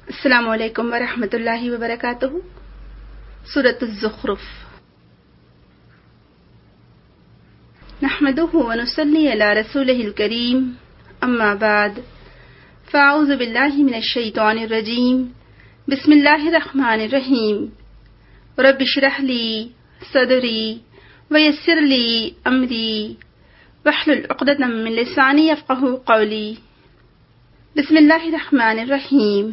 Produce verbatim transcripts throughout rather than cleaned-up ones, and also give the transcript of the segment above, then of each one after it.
السلام علیکم ورحمۃ اللہ وبرکاتہ۔ سورۃ الزخرف۔ نحمده ونصلي على رسوله الكريم، اما بعد، فاعوذ باللہ من الشیطان الرجیم، بسم اللہ الرحمن الرحیم۔ رب اشرح لی صدری ویسر لی امری واحلل عقدۃ من لسانی یفقهوا قولی۔ بسم اللہ الرحمن الرحیم۔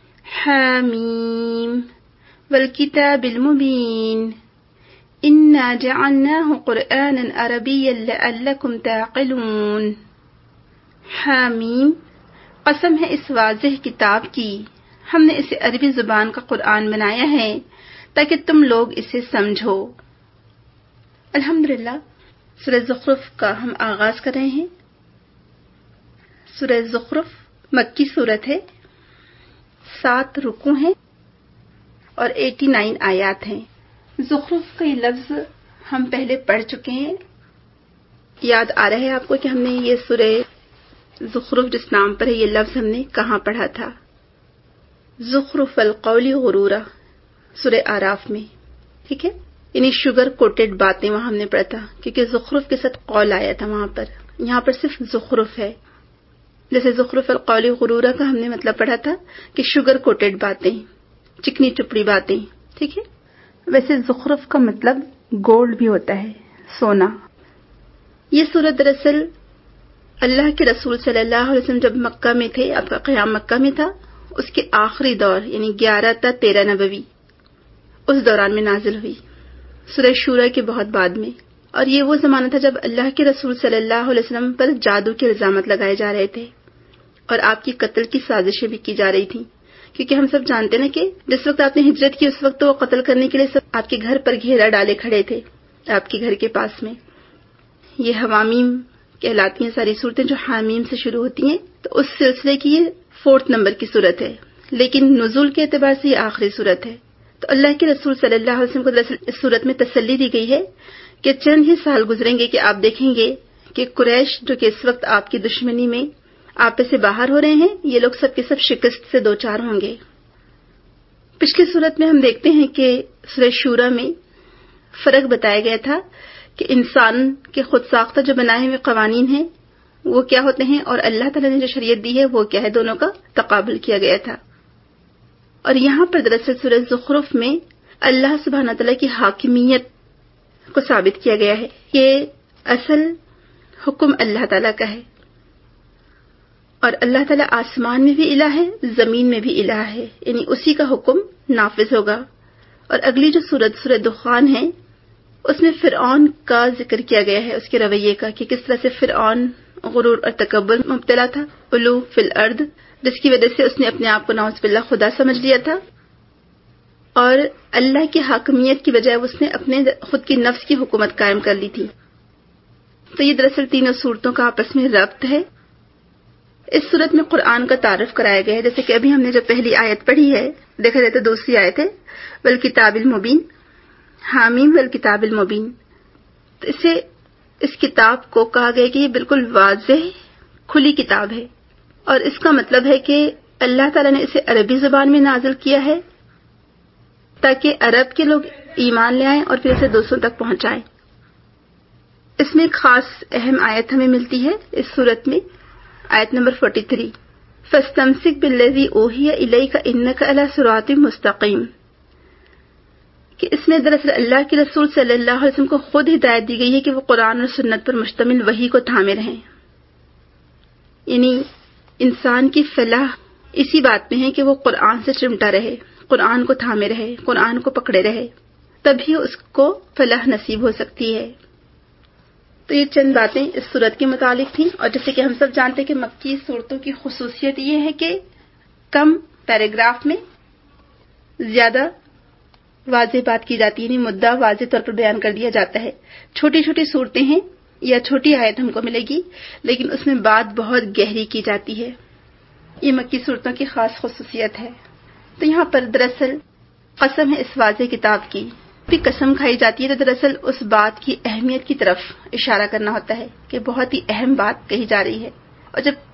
حامیم والکتاب المبین انا جعلناه قرآنا عربیا لعلکم تعقلون۔ حامیم، قسم ہے اس واضح کتاب کی، ہم نے اسے عربی زبان کا قرآن بنایا ہے تاکہ تم لوگ اسے سمجھو۔ الحمدللہ، سورہ زخرف کا ہم آغاز کر رہے ہیں۔ سورہ زخرف مکی سورت ہے، سات رکوع ہیں اور اٹھاسی آیات ہیں۔ زخرف کا یہ لفظ ہم پہلے پڑھ چکے ہیں، یاد آ رہا ہے آپ کو کہ ہم نے یہ سورہ زخرف جس نام پر ہے یہ لفظ ہم نے کہاں پڑھا تھا؟ زخرف القول غرورا، سورہ آراف میں، ٹھیک ہے؟ یعنی شوگر کوٹڈ باتیں وہاں ہم نے پڑھا تھا، کیونکہ زخرف کے ساتھ قول آیا تھا وہاں پر، یہاں پر صرف زخرف ہے۔ جیسے زخرف القول غرورا کا ہم نے مطلب پڑھا تھا کہ شوگر کوٹڈ باتیں، چکنی چپڑی باتیں، ٹھیک ہے؟ ویسے زخرف کا مطلب گولڈ بھی ہوتا ہے، سونا۔ یہ سورت دراصل اللہ کے رسول صلی اللہ علیہ وسلم جب مکہ میں تھے، آپ کا قیام مکہ میں تھا، اس کے آخری دور یعنی گیارہ تا تیرہ نبوی، اس دوران میں نازل ہوئی، سورہ شورى کے بہت بعد میں۔ اور یہ وہ زمانہ تھا جب اللہ کے رسول صلی اللہ علیہ وسلم پر جادو کے الزامات لگائے جا رہے تھے اور آپ کی قتل کی سازشیں بھی کی جا رہی تھیں، کیونکہ ہم سب جانتے ہیں کہ جس وقت آپ نے ہجرت کی اس وقت تو وہ قتل کرنے کے لیے سب آپ کے گھر پر گھیرا ڈالے کھڑے تھے، آپ کے گھر کے پاس میں۔ یہ حوامیم کہلاتی ہیں ساری صورتیں جو حامیم سے شروع ہوتی ہیں، تو اس سلسلے کی یہ فورتھ نمبر کی صورت ہے، لیکن نزول کے اعتبار سے یہ آخری صورت ہے۔ تو اللہ کے رسول صلی اللہ علیہ وسلم کو دراصل اس صورت میں تسلی دی گئی ہے کہ چند ہی سال گزریں گے کہ آپ دیکھیں گے کہ قریش جو کہ اس وقت آپ کی دشمنی میں آپ سے باہر ہو رہے ہیں، یہ لوگ سب کے سب شکست سے دوچار ہوں گے۔ پچھلی صورت میں ہم دیکھتے ہیں کہ سورہ شورى میں فرق بتایا گیا تھا کہ انسان کے خود ساختہ جو بنائے ہوئے قوانین ہیں وہ کیا ہوتے ہیں اور اللہ تعالیٰ نے جو شریعت دی ہے وہ کیا ہے، دونوں کا تقابل کیا گیا تھا۔ اور یہاں پر دراصل سورہ زخرف میں اللہ سبحانہ تعالیٰ کی حاکمیت کو ثابت کیا گیا ہے کہ اصل حکم اللہ تعالیٰ کا ہے، اور اللہ تعالیٰ آسمان میں بھی الہ ہے، زمین میں بھی الہ ہے، یعنی اسی کا حکم نافذ ہوگا۔ اور اگلی جو سورت سورہ دخان ہے اس میں فرعون کا ذکر کیا گیا ہے، اس کے رویے کا، کہ کس طرح سے فرعون غرور اور تکبر مبتلا تھا، علو فی الارض، جس کی وجہ سے اس نے اپنے آپ کو نعوذ باللہ خدا سمجھ لیا تھا، اور اللہ کی حاکمیت کی بجائے اس نے اپنے خود کی نفس کی حکومت قائم کر لی تھی۔ تو یہ دراصل تینوں صورتوں کا آپس میں ربط ہے۔ اس صورت میں قرآن کا تعارف کرایا گیا ہے، جیسے کہ ابھی ہم نے جو پہلی آیت پڑھی ہے، دیکھا جائے تو دوسری آیت ہے والکتاب المبین، حامیم والکتاب المبین۔ تو اسے اس کتاب کو کہا گیا کہ یہ بالکل واضح کھلی کتاب ہے، اور اس کا مطلب ہے کہ اللہ تعالیٰ نے اسے عربی زبان میں نازل کیا ہے تاکہ عرب کے لوگ ایمان لے آئیں اور پھر اسے دوسروں تک پہنچائیں۔ اس میں ایک خاص اہم آیت ہمیں ملتی ہے اس صورت میں، آیت نمبر تینتالیس، فَاسْتَمْسِكْ بِالَّذِي أُوحِيَ إِلَيْكَ إِنَّكَ عَلَى صِرَاطٍ مُسْتَقِيمٍ، کہ اس میں دراصل اللہ کے رسول صلی اللہ علیہ وسلم کو خود ہدایت دی گئی ہے کہ وہ قرآن اور سنت پر مشتمل وحی کو تھامے رہیں، یعنی انسان کی فلاح اسی بات میں ہے کہ وہ قرآن سے چمٹا رہے، قرآن کو تھامے رہے، قرآن کو پکڑے رہے، تبھی اس کو فلاح نصیب ہو سکتی ہے۔ تو یہ چند باتیں اس صورت کے متعلق تھیں، اور جیسے کہ ہم سب جانتے ہیں کہ مکی صورتوں کی خصوصیت یہ ہے کہ کم پیراگراف میں زیادہ واضح بات کی جاتی ہے، یعنی مدعا واضح طور پر بیان کر دیا جاتا ہے۔ چھوٹی چھوٹی صورتیں ہیں یا چھوٹی آیت ہم کو ملے گی، لیکن اس میں بات بہت گہری کی جاتی ہے، یہ مکی صورتوں کی خاص خصوصیت ہے۔ تو یہاں پر دراصل قسم ہے اس واضح کتاب کی، بھی قسم کھائی جاتی ہے تو دراصل اس بات کی اہمیت کی طرف اشارہ کرنا ہوتا ہے کہ بہت ہی اہم بات کہی جا رہی ہے۔ اور جب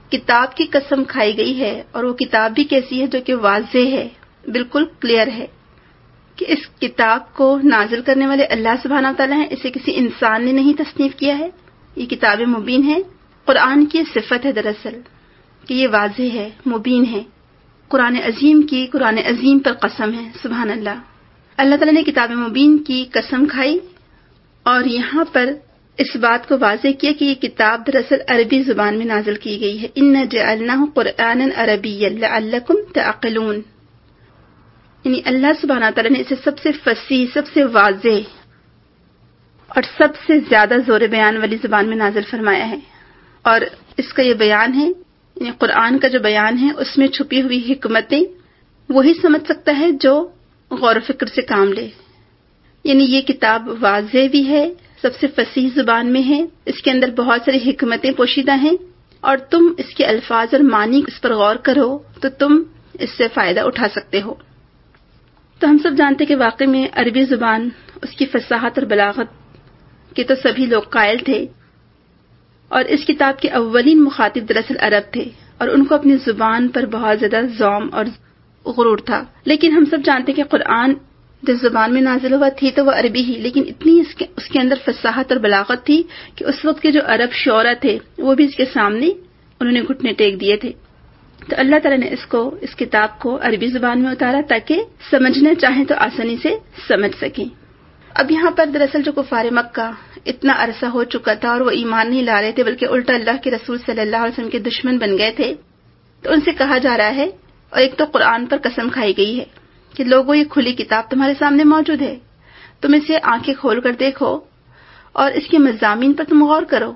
کتاب کی قسم کھائی گئی ہے، اور وہ کتاب بھی کیسی ہے؟ جو کہ واضح ہے، بالکل کلیئر ہے کہ اس کتاب کو نازل کرنے والے اللہ سبحانہ وتعالیٰ ہیں، اسے کسی انسان نے نہیں تصنیف کیا ہے. یہ کتاب مبین ہے. قرآن کی صفت ہے دراصل کہ یہ واضح ہے، مبین ہے. قرآن عظیم کی قرآن عظیم پر قسم ہے. سبحان اللہ. اللہ تعالیٰ نے کتاب مبین کی قسم کھائی اور یہاں پر اس بات کو واضح کیا کہ یہ کتاب دراصل عربی زبان میں نازل کی گئی ہے. اِنَّا جَعَلْنَاهُ قُرْآنًا عَرَبِيًّا لَعَلَّكُمْ تَعْقِلُونَ. یعنی اللہ سبحانہ تعالیٰ نے اسے سب سے فصیح، سب سے واضح اور سب سے زیادہ زور بیان والی زبان میں نازل فرمایا ہے. اور اس کا یہ بیان ہے، یعنی قرآن کا جو بیان ہے اس میں چھپی ہوئی حکمتیں وہی سمجھ سکتا ہے جو غور و فکر سے کام لے. یعنی یہ کتاب واضح بھی ہے، سب سے فصیح زبان میں ہے، اس کے اندر بہت ساری حکمتیں پوشیدہ ہیں، اور تم اس کے الفاظ اور معنی اس پر غور کرو تو تم اس سے فائدہ اٹھا سکتے ہو. تو ہم سب جانتے کہ واقعی میں عربی زبان، اس کی فصاحت اور بلاغت کے تو سبھی لوگ قائل تھے، اور اس کتاب کے اولین مخاطب دراصل عرب تھے، اور ان کو اپنی زبان پر بہت زیادہ ذوم اور غرور تھا. لیکن ہم سب جانتے کہ قرآن جس زبان میں نازل ہوا تھی تو وہ عربی ہی، لیکن اتنی اس کے, اس کے اندر فصاحت اور بلاغت تھی کہ اس وقت کے جو عرب شعراء تھے وہ بھی اس کے سامنے انہوں نے گھٹنے ٹیک دیے تھے. تو اللہ تعالیٰ نے اس کو اس کتاب کو عربی زبان میں اتارا تاکہ سمجھنا چاہیں تو آسانی سے سمجھ سکیں. اب یہاں پر دراصل جو کفار مکہ اتنا عرصہ ہو چکا تھا اور وہ ایمان نہیں لا رہے تھے بلکہ الٹا اللہ کے رسول صلی اللہ علیہ وسلم کے دشمن بن گئے تھے، تو ان سے کہا جا رہا ہے، اور ایک تو قرآن پر قسم کھائی گئی ہے کہ لوگوں یہ کھلی کتاب تمہارے سامنے موجود ہے، تم اسے آنکھیں کھول کر دیکھو اور اس کے مضامین پر تم غور کرو.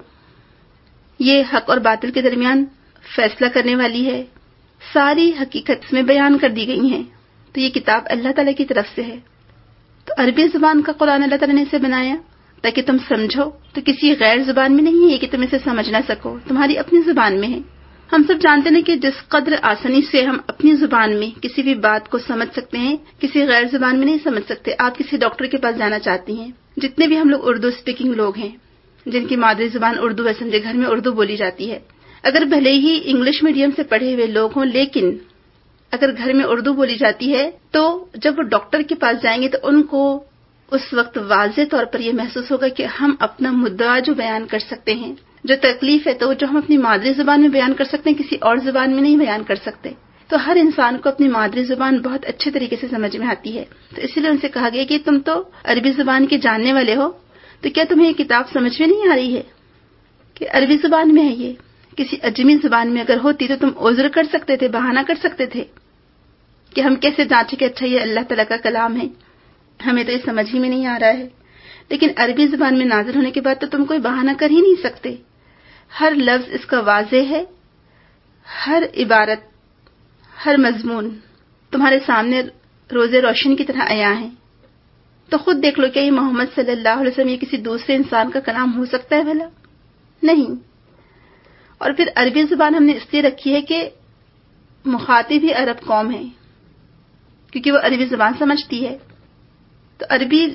یہ حق اور باطل کے درمیان فیصلہ کرنے والی ہے، ساری حقیقت اس میں بیان کر دی گئی ہیں. تو یہ کتاب اللہ تعالیٰ کی طرف سے ہے. تو عربی زبان کا قرآن اللہ تعالیٰ نے اسے بنایا تاکہ تم سمجھو، تو کسی غیر زبان میں نہیں ہے کہ تم اسے سمجھ نہ سکو، تمہاری اپنی زبان میں ہے. ہم سب جانتے ہیں کہ جس قدر آسانی سے ہم اپنی زبان میں کسی بھی بات کو سمجھ سکتے ہیں، کسی غیر زبان میں نہیں سمجھ سکتے. آپ کسی ڈاکٹر کے پاس جانا چاہتی ہیں، جتنے بھی ہم لوگ اردو اسپیکنگ لوگ ہیں جن کی مادری زبان اردو ہے، سمجھے گھر میں اردو بولی جاتی ہے، اگر بھلے ہی انگلش میڈیم سے پڑھے ہوئے لوگ ہوں، لیکن اگر گھر میں اردو بولی جاتی ہے تو جب وہ ڈاکٹر کے پاس جائیں گے تو ان کو اس وقت واضح طور پر یہ محسوس ہوگا کہ ہم اپنا مدعا جو بیان کر سکتے ہیں، جو تکلیف ہے تو جو ہم اپنی مادری زبان میں بیان کر سکتے ہیں کسی اور زبان میں نہیں بیان کر سکتے. تو ہر انسان کو اپنی مادری زبان بہت اچھے طریقے سے سمجھ میں آتی ہے. تو اسی لیے ان سے کہا گیا کہ تم تو عربی زبان کے جاننے والے ہو، تو کیا تمہیں یہ کتاب سمجھ میں نہیں آ رہی ہے کہ عربی زبان میں ہے؟ یہ کسی اجمی زبان میں اگر ہوتی تو تم عذر کر سکتے تھے، بہانہ کر سکتے تھے کہ ہم کیسے جانچیں کہ اچھا یہ اللہ تعالیٰ کا کلام ہے، ہمیں تو یہ سمجھ ہی میں نہیں آ رہا ہے. لیکن عربی زبان میں نازل ہونے کے بعد تو تم کوئی بہانہ کر ہی نہیں سکتے. ہر لفظ اس کا واضح ہے، ہر عبارت، ہر مضمون تمہارے سامنے روز روشن کی طرح عیاں ہے. تو خود دیکھ لو، کیا یہ محمد صلی اللہ علیہ وسلم یہ کسی دوسرے انسان کا کلام ہو سکتا ہے؟ بھلا نہیں. اور پھر عربی زبان ہم نے اس لیے رکھی ہے کہ مخاطب ہی عرب قوم ہے، کیونکہ وہ عربی زبان سمجھتی ہے. تو عربی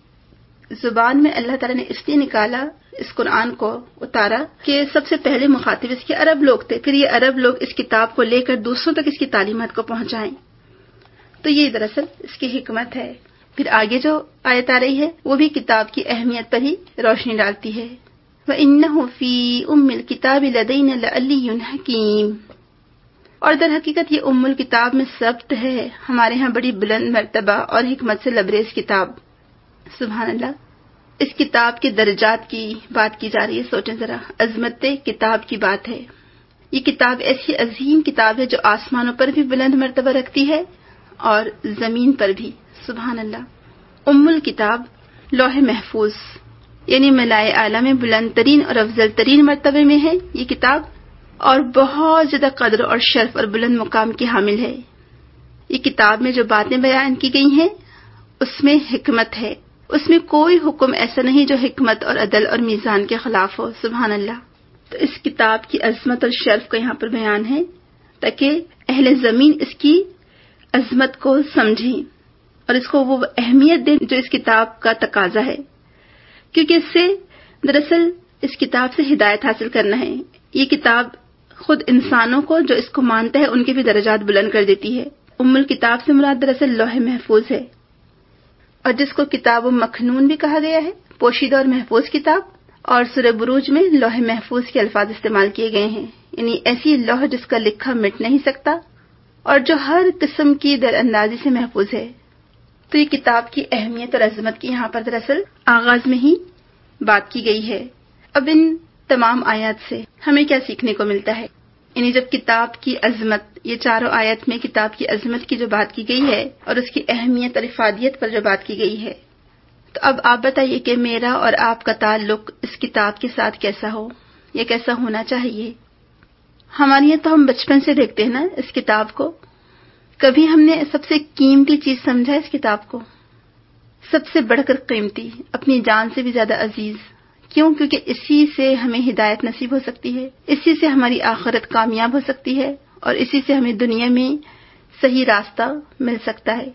زبان میں اللہ تعالیٰ نے اس لیے نکالا، اس قرآن کو اتارا کہ سب سے پہلے مخاطب اس کے عرب لوگ تھے، پھر یہ عرب لوگ اس کتاب کو لے کر دوسروں تک اس کی تعلیمات کو پہنچائیں. تو یہ دراصل اس کی حکمت ہے. پھر آگے جو آیت آ رہی ہے وہ بھی کتاب کی اہمیت پر ہی روشنی ڈالتی ہے. وَإِنَّهُ فِي أُمِّ الْكِتَابِ لَدَيْنَا لَعَلِيٌّ حَكِيمٌ. اور در حقیقت یہ ام الکتاب میں ثبت ہے ہمارے ہاں بڑی بلند مرتبہ اور حکمت سے لبریز کتاب. سبحان اللہ. اس کتاب کے درجات کی بات کی جا رہی ہے. سوچیں ذرا، عظمت کتاب کی بات ہے. یہ کتاب ایسی عظیم کتاب ہے جو آسمانوں پر بھی بلند مرتبہ رکھتی ہے اور زمین پر بھی. سبحان اللہ. ام الکتاب لوح محفوظ یعنی ملائے اعلیٰ میں بلند ترین اور افضل ترین مرتبے میں ہے یہ کتاب، اور بہت زیادہ قدر اور شرف اور بلند مقام کی حامل ہے. یہ کتاب میں جو باتیں بیان کی گئی ہیں اس میں حکمت ہے، اس میں کوئی حکم ایسا نہیں جو حکمت اور عدل اور میزان کے خلاف ہو. سبحان اللہ. تو اس کتاب کی عظمت اور شرف کا یہاں پر بیان ہے تاکہ اہل زمین اس کی عظمت کو سمجھیں اور اس کو وہ اہمیت دیں جو اس کتاب کا تقاضا ہے، کیونکہ اس سے دراصل اس کتاب سے ہدایت حاصل کرنا ہے. یہ کتاب خود انسانوں کو جو اس کو مانتا ہے ان کے بھی درجات بلند کر دیتی ہے۔ ام الکتاب سے مراد دراصل لوح محفوظ ہے، اور جس کو کتاب مکنون بھی کہا گیا ہے، پوشیدہ اور محفوظ کتاب، اور سورہ بروج میں لوح محفوظ کے الفاظ استعمال کیے گئے ہیں، یعنی ایسی لوح جس کا لکھا مٹ نہیں سکتا اور جو ہر قسم کی در اندازی سے محفوظ ہے۔ تو یہ کتاب کی اہمیت اور عظمت کی یہاں پر دراصل آغاز میں ہی بات کی گئی ہے۔ اب ان تمام آیات سے ہمیں کیا سیکھنے کو ملتا ہے؟ یعنی جب کتاب کی عظمت، یہ چاروں آیت میں کتاب کی عظمت کی جو بات کی گئی ہے اور اس کی اہمیت اور افادیت پر جو بات کی گئی ہے، تو اب آپ بتائیے کہ میرا اور آپ کا تعلق اس کتاب کے ساتھ کیسا ہو یا کیسا ہونا چاہیے؟ ہمارے یہاں تو ہم بچپن سے دیکھتے ہیں نا اس کتاب کو، کبھی ہم نے سب سے قیمتی چیز سمجھا اس کتاب کو؟ سب سے بڑھ کر قیمتی، اپنی جان سے بھی زیادہ عزیز۔ کیوں؟ کیونکہ اسی سے ہمیں ہدایت نصیب ہو سکتی ہے، اسی سے ہماری آخرت کامیاب ہو سکتی ہے، اور اسی سے ہمیں دنیا میں صحیح راستہ مل سکتا ہے۔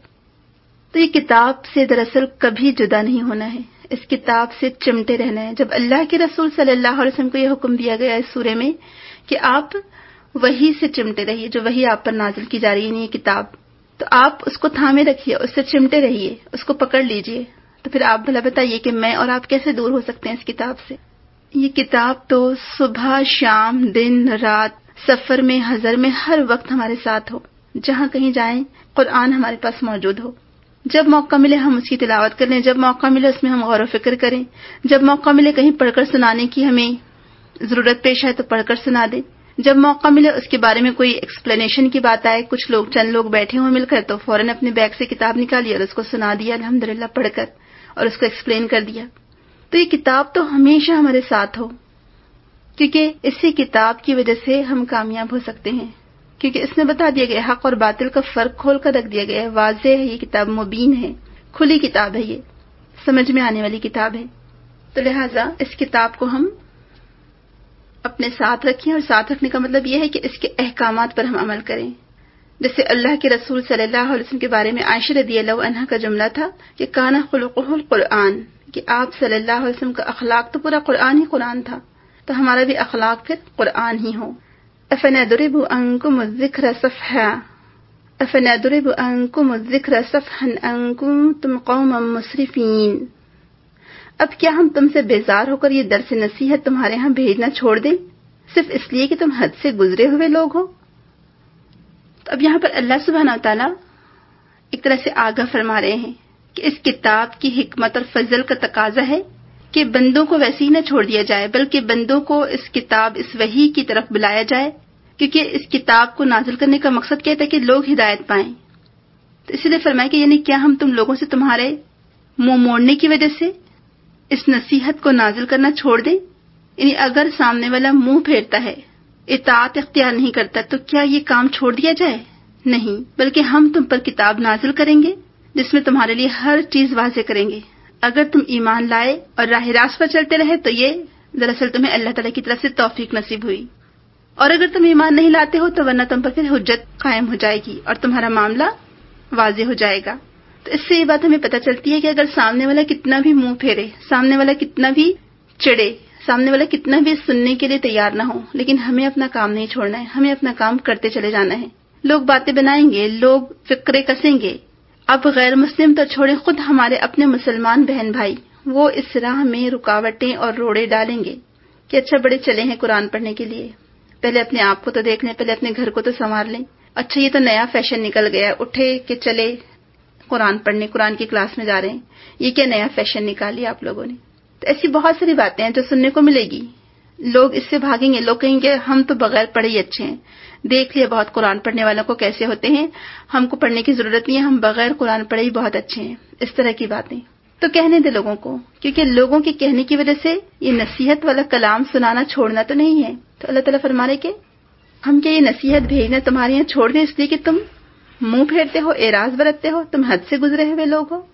تو یہ کتاب سے دراصل کبھی جدا نہیں ہونا ہے، اس کتاب سے چمٹے رہنا ہے۔ جب اللہ کے رسول صلی اللہ علیہ وسلم کو یہ حکم دیا گیا اس سورے میں کہ آپ وحی سے چمٹے رہیے، جو وحی آپ پر نازل کی جا رہی ہے، یعنی یہ کتاب، تو آپ اس کو تھامے رکھیے، اس سے چمٹے رہیے، اس کو پکڑ لیجئے۔ تو پھر آپ بھلا بتائیے کہ میں اور آپ کیسے دور ہو سکتے ہیں اس کتاب سے؟ یہ کتاب تو صبح شام دن رات، سفر میں حضر میں، ہر وقت ہمارے ساتھ ہو، جہاں کہیں جائیں قرآن ہمارے پاس موجود ہو۔ جب موقع ملے ہم اس کی تلاوت کر لیں، جب موقع ملے اس میں ہم غور و فکر کریں، جب موقع ملے کہیں پڑھ کر سنانے کی ہمیں ضرورت پیش آئے تو پڑھ کر سنا دیں، جب موقع ملے اس کے بارے میں کوئی ایکسپلینیشن کی بات آئے، کچھ لوگ چند لوگ بیٹھے ہوئے مل کر، تو فوراً اپنے بیگ سے کتاب نکالی اور اس کو سنا دیا الحمدللہ پڑھ کر، اور اس کو ایکسپلین کر دیا۔ تو یہ کتاب تو ہمیشہ ہمارے ساتھ ہو، کیونکہ اسی کتاب کی وجہ سے ہم کامیاب ہو سکتے ہیں، کیونکہ اس میں بتا دیا گیا حق اور باطل کا فرق کھول کر رکھ دیا گیا ہے، واضح ہے، یہ کتاب مبین ہے، کھلی کتاب ہے، یہ سمجھ میں آنے والی کتاب ہے۔ تو لہٰذا اس کتاب کو ہم اپنے ساتھ رکھیں، اور ساتھ رکھنے کا مطلب یہ ہے کہ اس کے احکامات پر ہم عمل کریں۔ جیسے اللہ کے رسول صلی اللہ علیہ وسلم کے بارے میں عائشہ رضی اللہ عنہا کا جملہ تھا کہ کان خلقہ القرآن، کہ آپ صلی اللہ علیہ وسلم کا اخلاق تو پورا قرآن ہی قرآن تھا، تو ہمارا بھی اخلاق پھر قرآن ہی ہو۔ افنضرب عنکم الذکر صفحا افنضرب عنکم الذکر صفحا ان کنتم قوما مسرفین، اب کیا ہم تم سے بیزار ہو کر یہ درس نصیحت تمہارے ہاں بھیجنا چھوڑ دیں، صرف اس لیے کہ تم حد سے گزرے ہوئے لوگ ہو؟ تو اب یہاں پر اللہ سبحانہ وتعالی ایک طرح سے آگاہ فرما رہے ہیں کہ اس کتاب کی حکمت اور فضل کا تقاضا ہے کہ بندوں کو ویسے ہی نہ چھوڑ دیا جائے، بلکہ بندوں کو اس کتاب، اس وحی کی طرف بلایا جائے، کیونکہ اس کتاب کو نازل کرنے کا مقصد کیا تھا کہ لوگ ہدایت پائیں۔ تو اسی لیے فرمایا کہ یعنی کیا ہم تم لوگوں سے تمہارے منہ موڑنے کی وجہ سے اس نصیحت کو نازل کرنا چھوڑ دیں؟ یعنی اگر سامنے والا منہ پھیرتا ہے، اطاعت اختیار نہیں کرتا، تو کیا یہ کام چھوڑ دیا جائے؟ نہیں، بلکہ ہم تم پر کتاب نازل کریں گے جس میں تمہارے لیے ہر چیز واضح کریں گے۔ اگر تم ایمان لائے اور راہ راست پر چلتے رہے تو یہ دراصل تمہیں اللہ تعالیٰ کی طرف سے توفیق نصیب ہوئی، اور اگر تم ایمان نہیں لاتے ہو تو ورنہ تم پر پھر حجت قائم ہو جائے گی اور تمہارا معاملہ واضح ہو جائے گا۔ تو اس سے یہ بات ہمیں پتہ چلتی ہے کہ اگر سامنے والا کتنا بھی منہ پھیرے، سامنے والا کتنا بھی چڑے، سامنے والا کتنا بھی سننے کے لیے تیار نہ ہو، لیکن ہمیں اپنا کام نہیں چھوڑنا ہے، ہمیں اپنا کام کرتے چلے جانا ہے۔ لوگ باتیں بنائیں گے، لوگ فقرے کسیں گے، اب غیر مسلم تو چھوڑیں، خود ہمارے اپنے مسلمان بہن بھائی وہ اس راہ میں رکاوٹیں اور روڑے ڈالیں گے کہ اچھا بڑے چلے ہیں قرآن پڑھنے کے لیے، پہلے اپنے آپ کو تو دیکھ لیں، پہلے اپنے گھر کو تو سنوار لیں، اچھا یہ تو نیا فیشن نکل گیا، اٹھے کہ چلے قرآن پڑھنے، قرآن کی کلاس میں جا رہے ہیں، یہ کیا نیا فیشن نکالی آپ لوگوں نے؟ تو ایسی بہت ساری باتیں ہیں جو سننے کو ملے گی، لوگ اس سے بھاگیں گے، لوگ کہیں گے ہم تو بغیر پڑھے ہی اچھے ہیں، دیکھ لیا بہت قرآن پڑھنے والوں کو کیسے ہوتے ہیں، ہم کو پڑھنے کی ضرورت نہیں ہے، ہم بغیر قرآن پڑھے ہی بہت اچھے ہیں، اس طرح کی باتیں۔ تو کہنے دے لوگوں کو، کیونکہ لوگوں کے کہنے کی وجہ سے یہ نصیحت والا کلام سنانا چھوڑنا تو نہیں ہے۔ تو اللہ تعالیٰ فرما رہے کہ ہم کیا یہ نصیحت بھیجنا تمہارے یہاں چھوڑ دیں اس لیے کہ تم منہ پھیرتے ہو، اعراض برتتے ہو، تم حد سے گزرے ہوئے لوگ ہو؟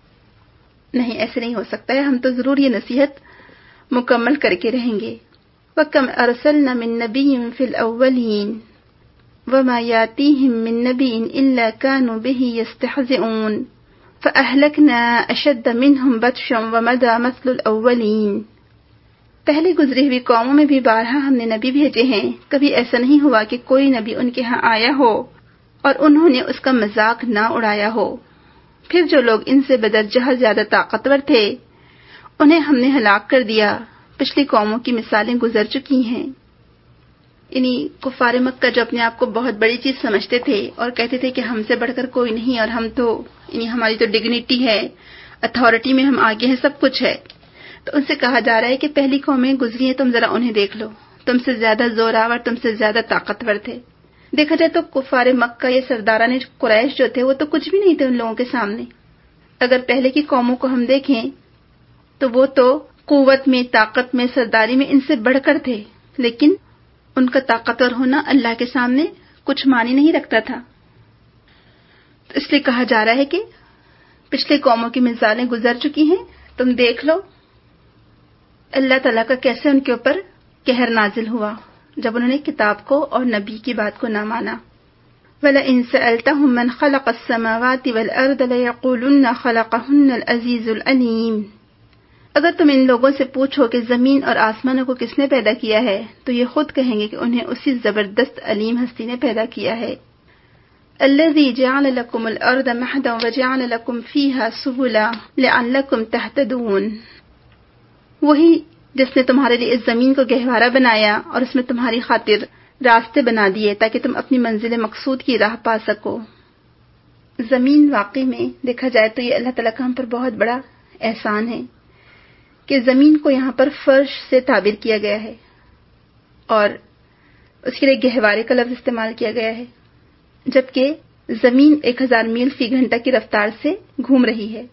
نہیں، ایسے نہیں ہو سکتا ہے، ہم تو ضرور یہ نصیحت مکمل کر کے رہیں گے۔ وَكَمْ أَرْسَلْنَا مِن نَبِيٍّ فِي الْأَوَّلِينَ وَمَا يَأْتِيهِم مِّن نَّبِيٍّ إِلَّا كَانُوا بِهِ يَسْتَهْزِئُونَ فَأَهْلَكْنَا أَشَدَّ مِنْهُمْ بَطْشًا وَمَضَىٰ مَثْلُ الْأَوَّلِينَ۔ پہلے گزری ہوئی قوموں میں بھی بارہا ہم نے نبی بھیجے ہیں، کبھی ایسا نہیں ہوا کہ کوئی نبی ان کے ہاں آیا ہو اور انہوں نے اس کا مذاق نہ اڑایا ہو۔ پھر جو لوگ ان سے بدرجہ زیادہ طاقتور تھے انہیں ہم نے ہلاک کر دیا۔ پچھلی قوموں کی مثالیں گزر چکی ہیں۔ یعنی کفار مکہ جو اپنے آپ کو بہت بڑی چیز سمجھتے تھے اور کہتے تھے کہ ہم سے بڑھ کر کوئی نہیں، اور ہم تو یعنی ہماری تو ڈگنیٹی ہے، اتھارٹی میں ہم آگے ہیں، سب کچھ ہے، تو ان سے کہا جا رہا ہے کہ پہلی قومیں گزری ہیں، تم ذرا انہیں دیکھ لو، تم سے زیادہ زوراور، تم سے زیادہ طاقتور تھے۔ دیکھا جائے تو کفار مکہ یہ سرداران قریش جو تھے وہ تو کچھ بھی نہیں تھے ان لوگوں کے سامنے۔ اگر پہلے کی قوموں کو ہم دیکھیں تو وہ تو قوت میں، طاقت میں، سرداری میں ان سے بڑھ کر تھے، لیکن ان کا طاقتور ہونا اللہ کے سامنے کچھ معنی نہیں رکھتا تھا۔ تو اس لیے کہا جا رہا ہے کہ پچھلے قوموں کی مثالیں گزر چکی ہیں، تم دیکھ لو اللہ تعالیٰ کا کیسے ان کے اوپر قہر نازل ہوا جب انہوں نے کتاب کو اور نبی کی بات کو نہ مانا۔ وَلَئِن سَأَلْتَهُم مَّنْ خَلَقَ السَّمَاوَاتِ وَالْأَرْضَ لَيَقُولُنَّ خَلَقَهُنَّ الْعَزِيزُ الْعَلِيمُ۔ اگر تم ان لوگوں سے پوچھو کہ زمین اور آسمانوں کو کس نے پیدا کیا ہے تو یہ خود کہیں گے کہ انہیں اسی زبردست علیم ہستی نے پیدا کیا ہے۔ الذي جعل لكم الارض مهدا وجعل لكم فيها سبلا لعلكم تهتدون۔ وہی جس نے تمہارے لیے اس زمین کو گہوارہ بنایا اور اس میں تمہاری خاطر راستے بنا دیے تاکہ تم اپنی منزل مقصود کی راہ پا سکو۔ زمین واقعی میں دیکھا جائے تو یہ اللہ تعالیٰ کا ہم پر بہت بڑا احسان ہے کہ زمین کو یہاں پر فرش سے تعبیر کیا گیا ہے اور اس کے لیے گہوارے کا لفظ استعمال کیا گیا ہے، جبکہ زمین ایک ہزار میل فی گھنٹہ کی رفتار سے گھوم رہی ہے۔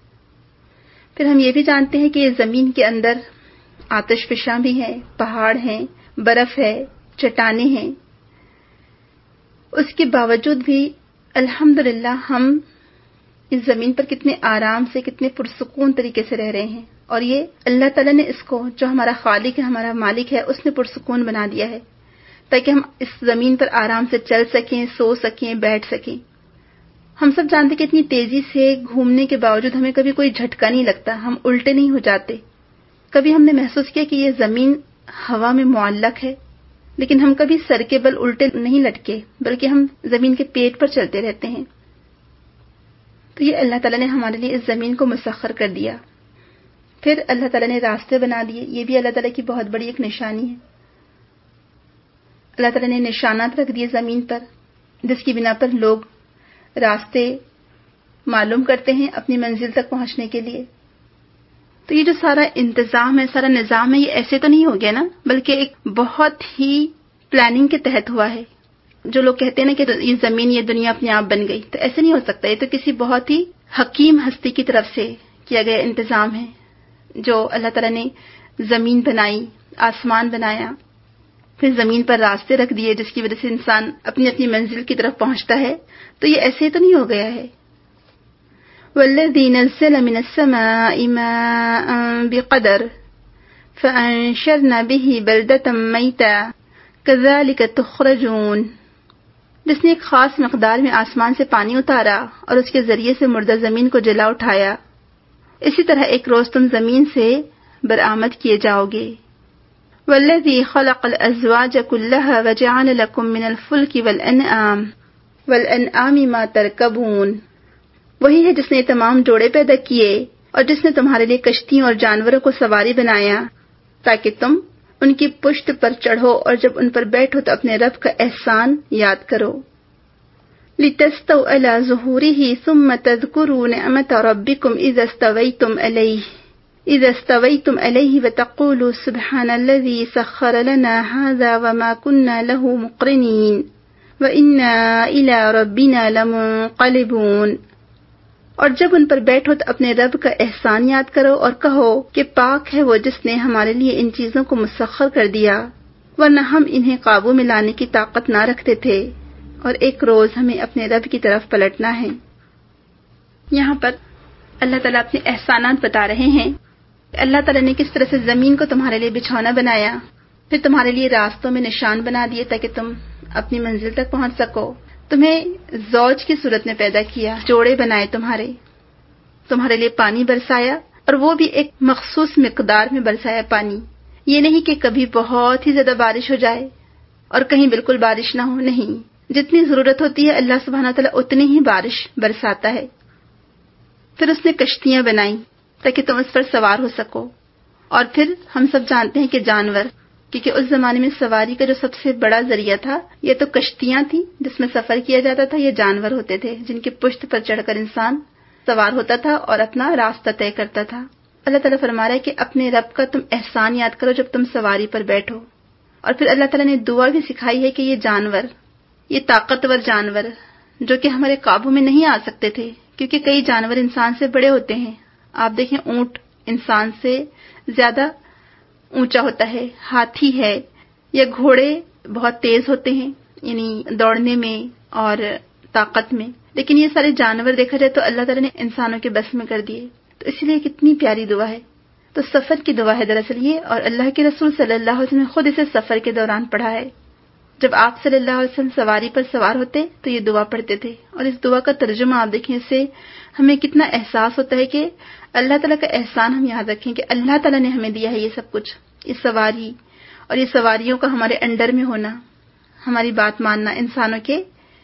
پھر ہم یہ بھی جانتے ہیں کہ یہ زمین کے اندر آتش فشاں بھی ہیں، پہاڑ ہیں، برف ہے، چٹانیں ہیں، اس کے باوجود بھی الحمدللہ ہم اس زمین پر کتنے آرام سے، کتنے پرسکون طریقے سے رہ رہے ہیں، اور یہ اللہ تعالیٰ نے اس کو، جو ہمارا خالق ہے، ہمارا مالک ہے، اس نے پرسکون بنا دیا ہے تاکہ ہم اس زمین پر آرام سے چل سکیں، سو سکیں، بیٹھ سکیں۔ ہم سب جانتے کہ اتنی تیزی سے گھومنے کے باوجود ہمیں کبھی کوئی جھٹکا نہیں لگتا، ہم الٹے نہیں ہو جاتے۔ کبھی ہم نے محسوس کیا کہ یہ زمین ہوا میں معلق ہے، لیکن ہم کبھی سر کے بل الٹے نہیں لٹکے، بلکہ ہم زمین کے پیٹ پر چلتے رہتے ہیں۔ تو یہ اللہ تعالیٰ نے ہمارے لیے اس زمین کو مسخر کر دیا۔ پھر اللہ تعالیٰ نے راستے بنا دیے، یہ بھی اللہ تعالیٰ کی بہت بڑی ایک نشانی ہے۔ اللہ تعالیٰ نے نشانات رکھ دیے زمین پر جس کی بنا پر لوگ راستے معلوم کرتے ہیں اپنی منزل تک پہنچنے کے لیے۔ تو یہ جو سارا انتظام ہے، سارا نظام ہے، یہ ایسے تو نہیں ہو گیا نا، بلکہ ایک بہت ہی پلاننگ کے تحت ہوا ہے۔ جو لوگ کہتے ہیں نا کہ یہ زمین، یہ دنیا اپنے آپ بن گئی، تو ایسے نہیں ہو سکتا۔ یہ تو کسی بہت ہی حکیم ہستی کی طرف سے کیا گیا انتظام ہے، جو اللہ تعالیٰ نے زمین بنائی، آسمان بنایا، پھر زمین پر راستے رکھ دیے جس کی وجہ سے انسان اپنی اپنی منزل کی طرف پہنچتا ہے۔ تو یہ ایسے تو نہیں ہو گیا ہے۔ وَالَّذِي نَزَّلَ مِنَ السَّمَاءِ مَاءً بِقَدَرٍ فَأَنشَرْنَا بِهِ بَلْدَةً مَيْتًا كَذَلِكَ تُخْرَجُونَ۔ جس نے ایک خاص مقدار میں آسمان سے پانی اتارا اور اس کے ذریعے سے مردہ زمین کو جلا اٹھایا، اسی طرح ایک روز تم زمین سے برآمد کیے جاؤ گے۔ وَالَّذِي خَلَقَ الْأَزْوَاجَ كُلَّهَا وَجَعَلَ لَكُم مِّنَ الْفُلْكِ وَالْأَنْعَامِ وَالْأَنْعَامِ مَا تَرْكَبُونَ۔ وہی ہے جس نے تمام جوڑے پیدا کیے اور جس نے تمہارے لیے کشتیوں اور جانوروں کو سواری بنایا تاکہ تم ان کی پشت پر چڑھو اور جب ان پر بیٹھو تو اپنے رب کا احسان یاد کرو۔ لِتَسْتَوْا عَلَى ظُهُورِهِ ثُمَّ تَذْكُرُوا نِعْمَةَ رَبِّكُمْ إِذَا اسْتَوَيْتُمْ عَلَيْهِ إِذَا اسْتَوَيْتُمْ عَلَيْهِ وَتَقُولُوا سُبْحَانَ الَّذِي سَخَّرَ لَنَا هَذَا وَمَا كُنَّا لَهُ مُقْرِنِينَ وَإِنَّا إِلَى رَبِّنَا لَمُنقَلِبُونَ۔ اور جب ان پر بیٹھو تو اپنے رب کا احسان یاد کرو اور کہو کہ پاک ہے وہ جس نے ہمارے لیے ان چیزوں کو مسخر کر دیا، ورنہ ہم انہیں قابو میں لانے کی طاقت نہ رکھتے تھے، اور ایک روز ہمیں اپنے رب کی طرف پلٹنا ہے۔ یہاں پر اللہ تعالیٰ اپنے احسانات بتا رہے ہیں کہ اللہ تعالیٰ نے کس طرح سے زمین کو تمہارے لیے بچھونا بنایا، پھر تمہارے لیے راستوں میں نشان بنا دیے تاکہ تم اپنی منزل تک پہنچ سکو، تمہیں زوج کی صورت میں پیدا کیا، جوڑے بنائے تمہارے، تمہارے لیے پانی برسایا، اور وہ بھی ایک مخصوص مقدار میں برسایا پانی، یہ نہیں کہ کبھی بہت ہی زیادہ بارش ہو جائے اور کہیں بالکل بارش نہ ہو، نہیں، جتنی ضرورت ہوتی ہے اللہ سبحانہ تعالیٰ اتنی ہی بارش برساتا ہے۔ پھر اس نے کشتیاں بنائیں تاکہ تم اس پر سوار ہو سکو، اور پھر ہم سب جانتے ہیں کہ جانور، کیونکہ اس زمانے میں سواری کا جو سب سے بڑا ذریعہ تھا یہ تو کشتیاں تھیں جس میں سفر کیا جاتا تھا، یہ جانور ہوتے تھے جن کے پشت پر چڑھ کر انسان سوار ہوتا تھا اور اپنا راستہ طے کرتا تھا۔ اللہ تعالیٰ فرما رہا ہے کہ اپنے رب کا تم احسان یاد کرو جب تم سواری پر بیٹھو، اور پھر اللہ تعالیٰ نے دعا بھی سکھائی ہے کہ یہ جانور، یہ طاقتور جانور جو کہ ہمارے قابو میں نہیں آ سکتے تھے، کیونکہ کئی جانور انسان سے بڑے ہوتے ہیں۔ آپ دیکھیں اونٹ انسان سے زیادہ اونچا ہوتا ہے، ہاتھی ہے یا گھوڑے بہت تیز ہوتے ہیں یعنی دوڑنے میں اور طاقت میں، لیکن یہ سارے جانور دیکھا جائے تو اللہ تعالیٰ نے انسانوں کے بس میں کر دیے، تو اس لیے کتنی پیاری دعا ہے۔ تو سفر کی دعا ہے دراصل یہ، اور اللہ کے رسول صلی اللہ علیہ وسلم نے خود اسے سفر کے دوران پڑھا ہے۔ جب آپ صلی اللہ علیہ وسلم سواری پر سوار ہوتے تو یہ دعا پڑھتے تھے، اور اس دعا کا ترجمہ آپ دیکھیں، اس سے ہمیں کتنا احساس ہوتا ہے کہ اللہ تعالیٰ کا احسان ہم یاد رکھیں کہ اللہ تعالیٰ نے ہمیں دیا ہے یہ سب کچھ، یہ سواری اور یہ سواریوں کا ہمارے انڈر میں ہونا، ہماری بات ماننا، انسانوں کے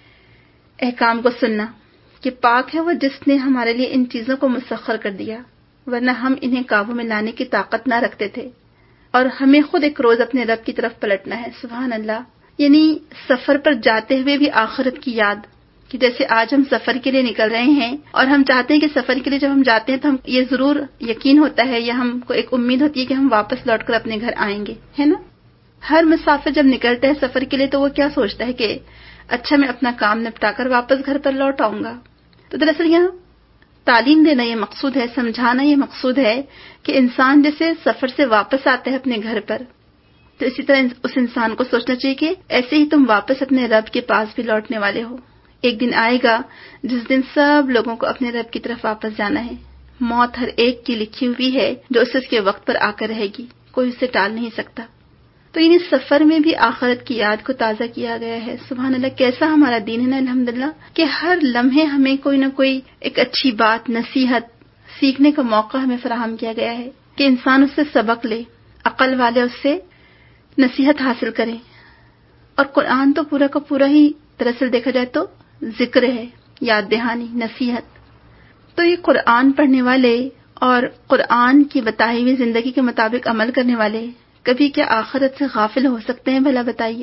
احکام کو سننا، کہ پاک ہے وہ جس نے ہمارے لیے ان چیزوں کو مسخر کر دیا، ورنہ ہم انہیں قابو میں لانے کی طاقت نہ رکھتے تھے، اور ہمیں خود ایک روز اپنے رب کی طرف پلٹنا ہے۔ سبحان اللہ، یعنی سفر پر جاتے ہوئے بھی آخرت کی یاد، کہ جیسے آج ہم سفر کے لیے نکل رہے ہیں اور ہم چاہتے ہیں کہ سفر کے لیے جب ہم جاتے ہیں تو ہم یہ ضرور یقین ہوتا ہے یا ہم کو ایک امید ہوتی ہے کہ ہم واپس لوٹ کر اپنے گھر آئیں گے، ہے نا؟ ہر مسافر جب نکلتا ہے سفر کے لیے تو وہ کیا سوچتا ہے کہ اچھا میں اپنا کام نپٹا کر واپس گھر پر لوٹ آؤں گا۔ تو دراصل یہاں تعلیم دینا یہ مقصود ہے، سمجھانا یہ مقصود ہے کہ انسان جیسے سفر سے واپس آتا ہے اپنے گھر پر، تو اسی طرح اس انسان کو سوچنا چاہیے کہ ایسے ہی تم واپس اپنے رب کے پاس بھی لوٹنے والے ہو۔ ایک دن آئے گا جس دن سب لوگوں کو اپنے رب کی طرف واپس جانا ہے۔ موت ہر ایک کی لکھی ہوئی ہے جو اسے اس کے وقت پر آ کر رہے گی، کوئی اسے ٹال نہیں سکتا۔ تو یعنی سفر میں بھی آخرت کی یاد کو تازہ کیا گیا ہے۔ سبحان اللہ، کیسا ہمارا دین ہے نا، الحمدللہ، کہ ہر لمحے ہمیں کوئی نہ کوئی ایک اچھی بات، نصیحت سیکھنے کا موقع ہمیں فراہم کیا گیا ہے کہ انسان اس سے سبق لے، عقل والے اس سے نصیحت حاصل کریں۔ اور قرآن تو پورا کا پورا ہی دراصل دیکھا جائے تو ذکر ہے، یاد دہانی، نصیحت۔ تو یہ قرآن پڑھنے والے اور قرآن کی بتائی ہوئی زندگی کے مطابق عمل کرنے والے کبھی کیا آخرت سے غافل ہو سکتے ہیں؟ بھلا بتائیے،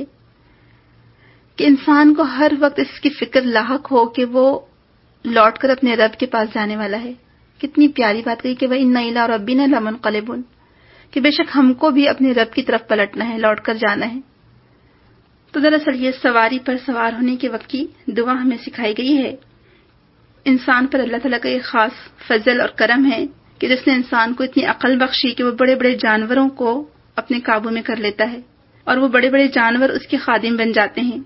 کہ انسان کو ہر وقت اس کی فکر لاحق ہو کہ وہ لوٹ کر اپنے رب کے پاس جانے والا ہے۔ کتنی پیاری بات کہی کہ وَإِنَّ إِلَىٰ رَبِّنَا لَمُنْقَلِبُونَ، کہ بے شک ہم کو بھی اپنے رب کی طرف پلٹنا ہے، لوٹ کر جانا ہے۔ تو دراصل یہ سواری پر سوار ہونے کے وقت کی دعا ہمیں سکھائی گئی ہے۔ انسان پر اللہ تعالیٰ کا ایک خاص فضل اور کرم ہے کہ جس نے انسان کو اتنی عقل بخشی کہ وہ بڑے بڑے جانوروں کو اپنے قابو میں کر لیتا ہے، اور وہ بڑے بڑے جانور اس کے خادم بن جاتے ہیں۔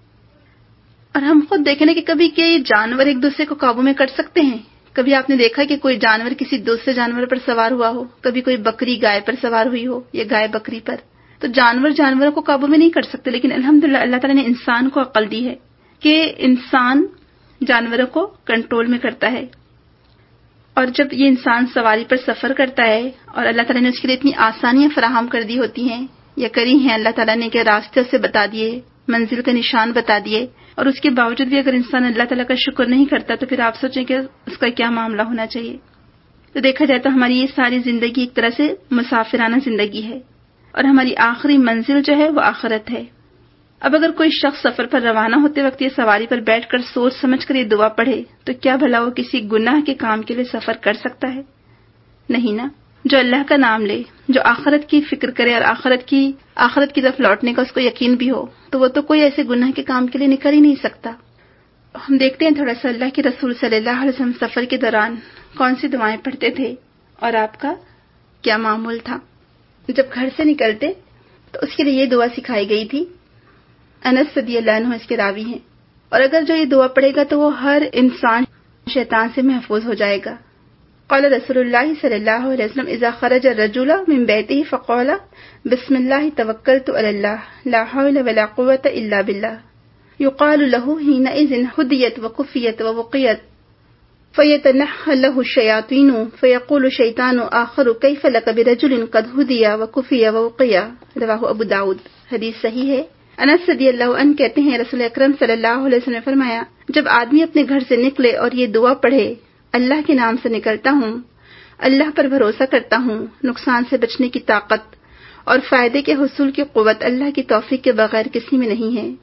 اور ہم خود دیکھیں نا کہ کبھی کہ یہ جانور ایک دوسرے کو قابو میں کر سکتے ہیں۔ کبھی آپ نے دیکھا کہ کوئی جانور کسی دوسرے جانور پر سوار ہوا ہو، کبھی کوئی بکری گائے پر سوار ہوئی ہو یا گائے بکری پر، تو جانور جانوروں کو قابو میں نہیں کر سکتے، لیکن الحمدللہ اللہ تعالیٰ نے انسان کو عقل دی ہے کہ انسان جانوروں کو کنٹرول میں کرتا ہے۔ اور جب یہ انسان سواری پر سفر کرتا ہے اور اللہ تعالیٰ نے اس کے لیے اتنی آسانیاں فراہم کر دی ہوتی ہیں یا کری ہیں اللہ تعالیٰ نے، کہ راستے سے بتا دیے، منزل کا نشان بتا دیے، اور اس کے باوجود بھی اگر انسان اللہ تعالیٰ کا شکر نہیں کرتا تو پھر آپ سوچیں کہ اس کا کیا معاملہ ہونا چاہیے۔ تو دیکھا جائے تو ہماری یہ ساری زندگی ایک طرح سے مسافرانہ زندگی ہے، اور ہماری آخری منزل جو ہے وہ آخرت ہے۔ اب اگر کوئی شخص سفر پر روانہ ہوتے وقت یہ سواری پر بیٹھ کر سوچ سمجھ کر یہ دعا پڑھے تو کیا بھلا وہ کسی گناہ کے کام کے لیے سفر کر سکتا ہے؟ نہیں نا۔ جو اللہ کا نام لے، جو آخرت کی فکر کرے اور آخرت کی آخرت کی طرف لوٹنے کا اس کو یقین بھی ہو، تو وہ تو کوئی ایسے گناہ کے کام کے لیے نکل ہی نہیں سکتا۔ ہم دیکھتے ہیں تھوڑا سا اللہ کے رسول صلی اللہ علیہ وسلم سفر کے دوران کون سی دعائیں پڑھتے تھے اور آپ کا کیا معمول تھا۔ جب گھر سے نکلتے تو اس کے لیے یہ دعا سکھائی گئی تھی۔ انس رضی اللہ عنہ اس کے راوی ہیں، اور اگر جو یہ دعا پڑھے گا تو وہ ہر انسان شیطان سے محفوظ ہو جائے گا۔ قال رسول اللہ صلی اللہ علیہ وسلم اذا خرج الرجل من بیته فقال بسم اللہ توکلت علی اللہ لا حول ولا قوة الا باللہ يقال له حينئذ هديت وكفيت ووقيت فَيَتَنَحَّلُ لَهُ الشَّيَاطِينُ فَيَقُولُ الشَّيْطَانُ آخَرُ كَيْفَ لَكَ بِرَجُلٍ قَدْ هُدِيَ وَكُفِيَ وَوُقِيَ رواہ ابو داؤد۔ حدیث صحیح ہے۔ انس رضی اللہ عنہ کہتے ہیں رسول اکرم صلی اللہ علیہ وسلم نے فرمایا، جب آدمی اپنے گھر سے نکلے اور یہ دعا پڑھے، اللہ کے نام سے نکلتا ہوں، اللہ پر بھروسہ کرتا ہوں، نقصان سے بچنے کی طاقت اور فائدے کے حصول کی قوت اللہ کی توفیق کے بغیر کسی میں نہیں ہے،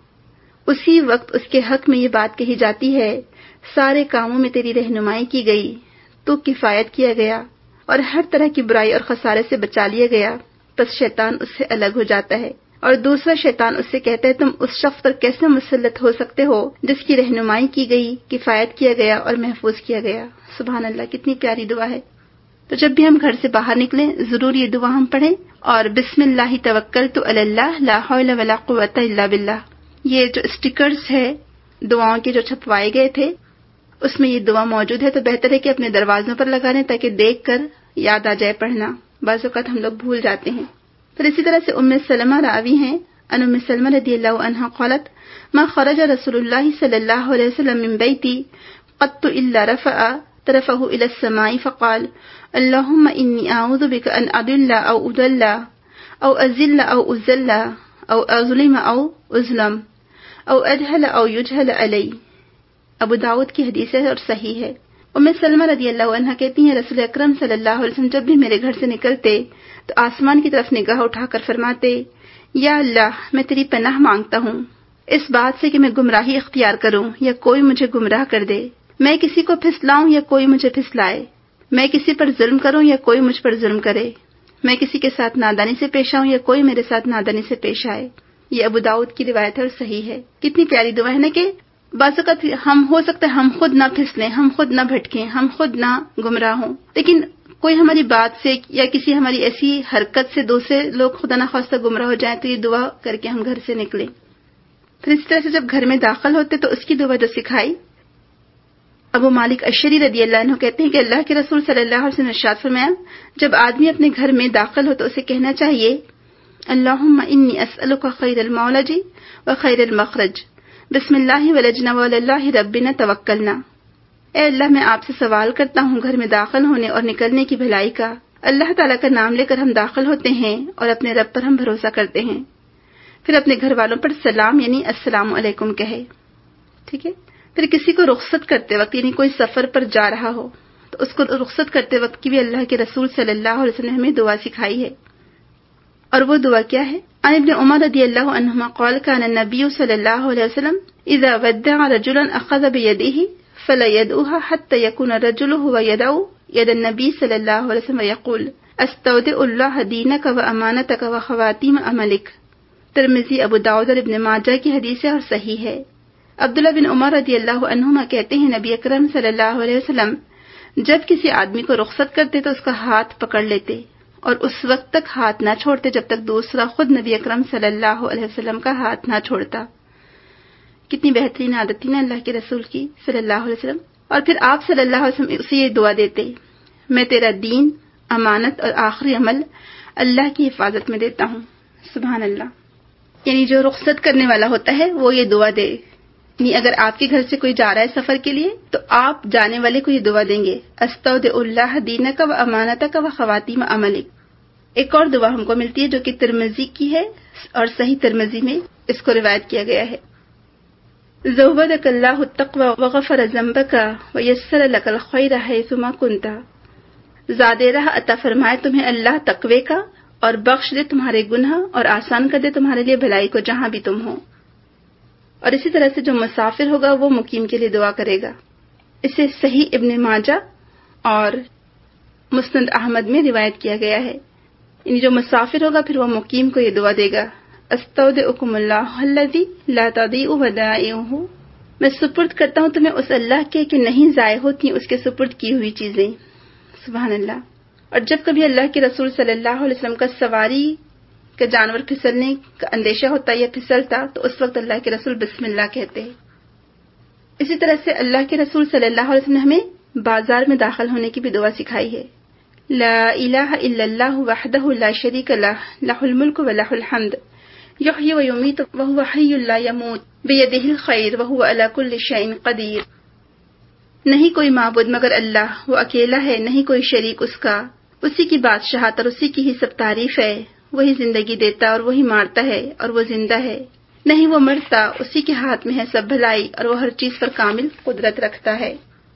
اسی وقت اس کے حق میں یہ بات کہی جاتی ہے، سارے کاموں میں تیری رہنمائی کی گئی، تو کفایت کیا گیا اور ہر طرح کی برائی اور خسارے سے بچا لیا گیا، پس شیطان اس سے الگ ہو جاتا ہے اور دوسرا شیطان اس سے کہتا ہے، تم اس شخص پر کیسے مسلط ہو سکتے ہو جس کی رہنمائی کی گئی، کفایت کیا گیا اور محفوظ کیا گیا۔ سبحان اللہ، کتنی پیاری دعا ہے۔ تو جب بھی ہم گھر سے باہر نکلیں ضرور یہ دعا ہم پڑھیں، اور بسم اللہ توکلت علی اللہ لا حول ولا قوت الا باللہ، یہ جو اسٹیکرز ہے دعاؤں کے جو چھپوائے گئے تھے اس میں یہ دعا موجود ہے، تو بہتر ہے کہ اپنے دروازوں پر لگا لیں تاکہ دیکھ کر یاد آ جائے پڑھنا، بعض اوقات ہم لوگ بھول جاتے ہیں۔ پھر اسی طرح سے ام سلمہ راوی ہیں، ان ام سلمہ رضی اللہ عنہا قالت ما خرج رسول اللہ صلی اللہ علیہ وسلم من بیتی قط الا رفع طرفه الى السماء فقال اللهم انی اعوذ بک ان اضل او اضل او ازل او ازل او اظلم او اظلم او اجهل او یجهل علی۔ ابو داؤد کی حدیث ہے اور صحیح ہے۔ ام سلمہ رضی اللہ عنہا کہتی ہیں رسول اکرم صلی اللہ علیہ وسلم جب بھی میرے گھر سے نکلتے تو آسمان کی طرف نگاہ اٹھا کر فرماتے، یا اللہ میں تیری پناہ مانگتا ہوں اس بات سے کہ میں گمراہی اختیار کروں یا کوئی مجھے گمراہ کر دے، میں کسی کو پھسلاؤں یا کوئی مجھے پھسلائے، میں کسی پر ظلم کروں یا کوئی مجھ پر ظلم کرے، میں کسی کے ساتھ نادانی سے پیش آؤں یا کوئی میرے ساتھ نادانی سے پیش آئے۔ یہ ابو داؤد کی روایت ہے اور صحیح ہے۔ کتنی پیاری دعا ہے نا کہ بعض اوقات ہم ہو سکتا ہے ہم خود نہ پھسلیں، ہم خود نہ بھٹکیں، ہم خود نہ گمراہ ہوں، لیکن کوئی ہماری بات سے یا کسی ہماری ایسی حرکت سے دوسرے لوگ خدا نخواستہ گمراہ ہو جائیں تو یہ دعا کر کے ہم گھر سے نکلیں۔ پھر اس طرح سے جب گھر میں داخل ہوتے تو اس کی دعا جو سکھائی، ابو مالک اشعری رضی اللہ عنہ کہتے ہیں کہ اللہ کے رسول صلی اللہ علیہ وسلم نے ارشاد فرمایا، جب آدمی اپنے گھر میں داخل ہو تو اسے کہنا چاہیے، اللہم انی اسألک خیر المولج و خیر المخرج، بسم اللہ ولجنا وعلی اللہ ربنا توکلنا۔ اے اللہ میں آپ سے سوال کرتا ہوں گھر میں داخل ہونے اور نکلنے کی بھلائی کا، اللہ تعالیٰ کا نام لے کر ہم داخل ہوتے ہیں اور اپنے رب پر ہم بھروسہ کرتے ہیں۔ پھر اپنے گھر والوں پر سلام یعنی السلام علیکم کہے، ٹھیک ہے۔ پھر کسی کو رخصت کرتے وقت یعنی کوئی سفر پر جا رہا ہو تو اس کو رخصت کرتے وقت کی بھی اللہ کے رسول صلی اللہ علیہ وسلم نے ہمیں دعا سکھائی ہے، اور وہ دعا کیا ہے؟ عن ابن عمر رضی اللہ عنہما قال كان النبي صلی اللہ علیہ وسلم اذا ودع رجلا اخذ بيده فلا يدعوها حتى يكون الرجل هو يدعو يد النبي صلی اللہ علیہ وسلم ويقول استودع الله دينك وامانتك وخواتيم عملك۔ ترمذی، ابو داؤد اور ابن ماجہ کی حدیث ہے اور صحیح ہے۔ عبداللہ بن عمر رضی اللہ عنہما کہتے ہیں نبی اکرم صلی اللہ علیہ وسلم جب کسی آدمی کو رخصت کرتے تو اس کا ہاتھ پکڑ لیتے اور اس وقت تک ہاتھ نہ چھوڑتے جب تک دوسرا خود نبی اکرم صلی اللہ علیہ وسلم کا ہاتھ نہ چھوڑتا۔ کتنی بہترین عادت تھی نا اللہ کے رسول کی صلی اللہ علیہ وسلم۔ اور پھر آپ صلی اللہ علیہ وسلم اسے یہ دعا دیتے، میں تیرا دین، امانت اور آخری عمل اللہ کی حفاظت میں دیتا ہوں۔ سبحان اللہ، یعنی جو رخصت کرنے والا ہوتا ہے وہ یہ دعا دے، یعنی اگر آپ کے گھر سے کوئی جا رہا ہے سفر کے لیے تو آپ جانے والے کو یہ دعا دیں گے، استودع اللہ دینک و امانتک و خواتیم عملک۔ ایک اور دعا ہم کو ملتی ہے جو کہ ترمذی کی ہے اور صحیح ترمذی میں اس کو روایت کیا گیا ہے، زودک اللہ التقوی وغفر ذنبک ویسر لک الخیر حیثما کنت۔ زیادہ راہ عطا فرمائے تمہیں اللہ تقوی کا اور بخش دے تمہارے گناہ اور آسان کر دے تمہارے لیے بھلائی کو جہاں بھی تم ہو۔ اور اسی طرح سے جو مسافر ہوگا وہ مقیم کے لیے دعا کرے گا۔ اسے صحیح ابن ماجہ اور مسند احمد میں روایت کیا گیا ہے، یعنی جو مسافر ہوگا پھر وہ مقیم کو یہ دعا دے گا، استودعکم اللہ الذی لا تضیع ودائعہ، میں سپرد کرتا ہوں تمہیں اس اللہ کے کہ نہیں ضائع ہوتی اس کے سپرد کی ہوئی چیزیں۔ سبحان اللہ۔ اور جب کبھی اللہ کے رسول صلی اللہ علیہ وسلم کا سواری کا جانور پھسلنے کا اندیشہ ہوتا یا پھسلتا تو اس وقت اللہ کے رسول بسم اللہ کہتے ہیں۔ اسی طرح سے اللہ کے رسول صلی اللہ علیہ وسلم نے ہمیں بازار میں داخل ہونے کی بھی دعا سکھائی ہے، لا الہ الا اللہ وحدہ لا شریک لہ لہ الملک و لہ الحمد یحیی و یمیت وہو حی لا یموت بیدہ الخیر وہو علی کل شیء قدیر۔ نہیں کوئی معبود مگر اللہ، وہ اکیلا ہے، نہیں کوئی شریک اس کا، اسی کی بادشاہت اور اسی کی ہی سب تعریف ہے، وہی زندگی دیتا اور وہی مارتا ہے اور وہ زندہ ہے، نہیں وہ مرتا، اسی کے ہاتھ میں ہے سب بھلائی اور وہ ہر چیز پر کامل قدرت رکھتا ہے۔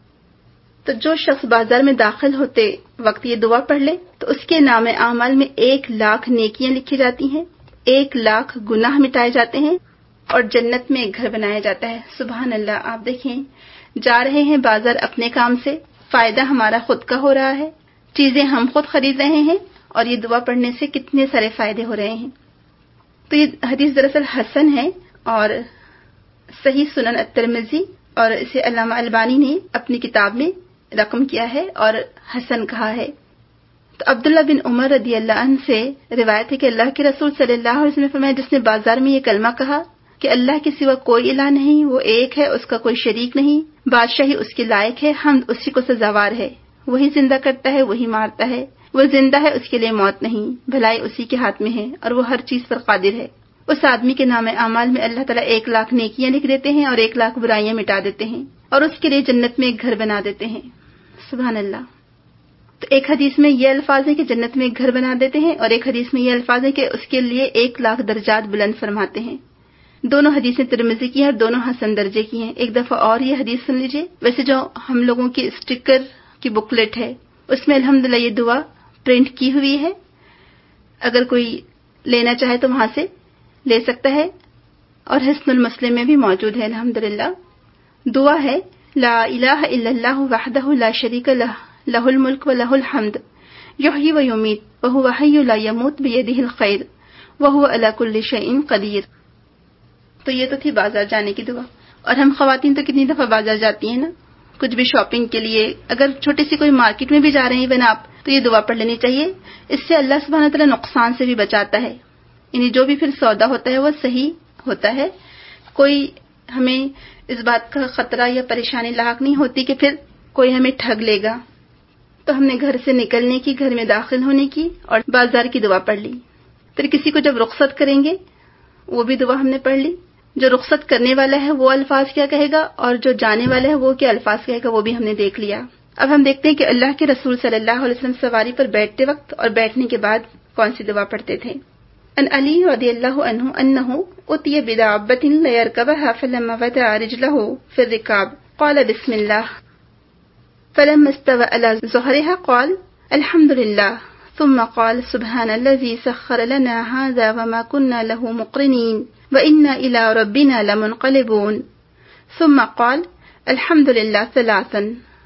تو جو شخص بازار میں داخل ہوتے وقت یہ دعا پڑھ لے تو اس کے نام اعمال میں ایک لاکھ نیکیاں لکھی جاتی ہیں، ایک لاکھ گناہ مٹائے جاتے ہیں اور جنت میں ایک گھر بنایا جاتا ہے۔ سبحان اللہ! آپ دیکھیں، جا رہے ہیں بازار اپنے کام سے، فائدہ ہمارا خود کا ہو رہا ہے، چیزیں ہم خود خرید رہے ہیں اور یہ دعا پڑھنے سے کتنے سارے فائدے ہو رہے ہیں۔ تو یہ حدیث دراصل حسن ہے اور صحیح سنن الترمذی اور اسے علامہ البانی نے اپنی کتاب میں رقم کیا ہے اور حسن کہا ہے۔ تو عبداللہ بن عمر رضی اللہ عنہ سے روایت ہے کہ اللہ کے رسول صلی اللہ علیہ وسلم نے فرمایا، جس نے بازار میں یہ کلمہ کہا کہ اللہ کے سوا کوئی الہ نہیں، وہ ایک ہے، اس کا کوئی شریک نہیں، بادشاہی اس کے لائق ہے، حمد اسی کو سزاوار ہے، وہی زندہ کرتا ہے، وہی مارتا ہے، وہ زندہ ہے، اس کے لیے موت نہیں، بھلائی اسی کے ہاتھ میں ہے اور وہ ہر چیز پر قادر ہے، اس آدمی کے نام اعمال میں اللہ تعالیٰ ایک لاکھ نیکیاں لکھ دیتے ہیں اور ایک لاکھ برائیاں مٹا دیتے ہیں اور اس کے لیے جنت میں ایک گھر بنا دیتے ہیں۔ سبحان اللہ! تو ایک حدیث میں یہ الفاظ ہیں کہ جنت میں ایک گھر بنا دیتے ہیں اور ایک حدیث میں یہ الفاظ ہیں کہ اس کے لیے ایک لاکھ درجات بلند فرماتے ہیں۔ دونوں حدیثیں ترمذی کی ہیں اور دونوں حسن درجے کی ہیں۔ ایک دفعہ اور یہ حدیث سن لیجئے۔ ویسے جو ہم لوگوں کی اسٹیکر کی بکلیٹ ہے اس میں الحمدللہ یہ دعا پرنٹ کی ہوئی ہے، اگر کوئی لینا چاہے تو وہاں سے لے سکتا ہے، اور حسن المسلم میں بھی موجود ہے الحمدللہ۔ دعا ہے، لا الہ الا اللہ وحدہ لا شریک لہ، لہ الملک و لہ الحمد، یحیی و یمیت وہو حی لا یموت بیدہ الخیر وہو علی کل شیء قدیر۔ تو یہ تو تھی بازار جانے کی دعا، اور ہم خواتین تو کتنی دفعہ بازار جاتی ہیں نا، کچھ بھی شاپنگ کے لیے، اگر چھوٹی سی کوئی مارکیٹ میں بھی جا رہے ہیں بنا آپ تو یہ دعا پڑھ لینی چاہیے، اس سے اللہ سبحانہ تعالیٰ نقصان سے بھی بچاتا ہے، یعنی جو بھی پھر سودا ہوتا ہے وہ صحیح ہوتا ہے، کوئی ہمیں اس بات کا خطرہ یا پریشانی لاحق نہیں ہوتی کہ پھر کوئی ہمیں ٹھگ لے گا۔ تو ہم نے گھر سے نکلنے کی، گھر میں داخل ہونے کی اور بازار کی دعا پڑھ لی۔ پھر کسی کو جب رخصت کریں گے وہ بھی دعا ہم نے پڑھ لی، جو رخصت کرنے والا ہے وہ الفاظ کیا کہے گا اور جو جانے والا ہے وہ کیا الفاظ کہے گا، وہ بھی ہم نے دیکھ لیا۔ اب ہم دیکھتے ہیں کہ اللہ کے رسول صلی اللہ علیہ وسلم سواری پر بیٹھتے وقت اور بیٹھنے کے بعد کون سی دعا پڑھتے تھے۔ ان علی رضی اللہ عنہ انہ اتي بدابۃ لیرکبها فلما وضع رجلہ فی الرکاب قال بسم اللہ فلما استوى على ظهرها قال الحمد لله ثم قال سبحان الذي سخر لنا هذا وما كنا له مقرنين وإنا إلى ربنا لمنقلبون ثم قال الحمد لله ثلاثا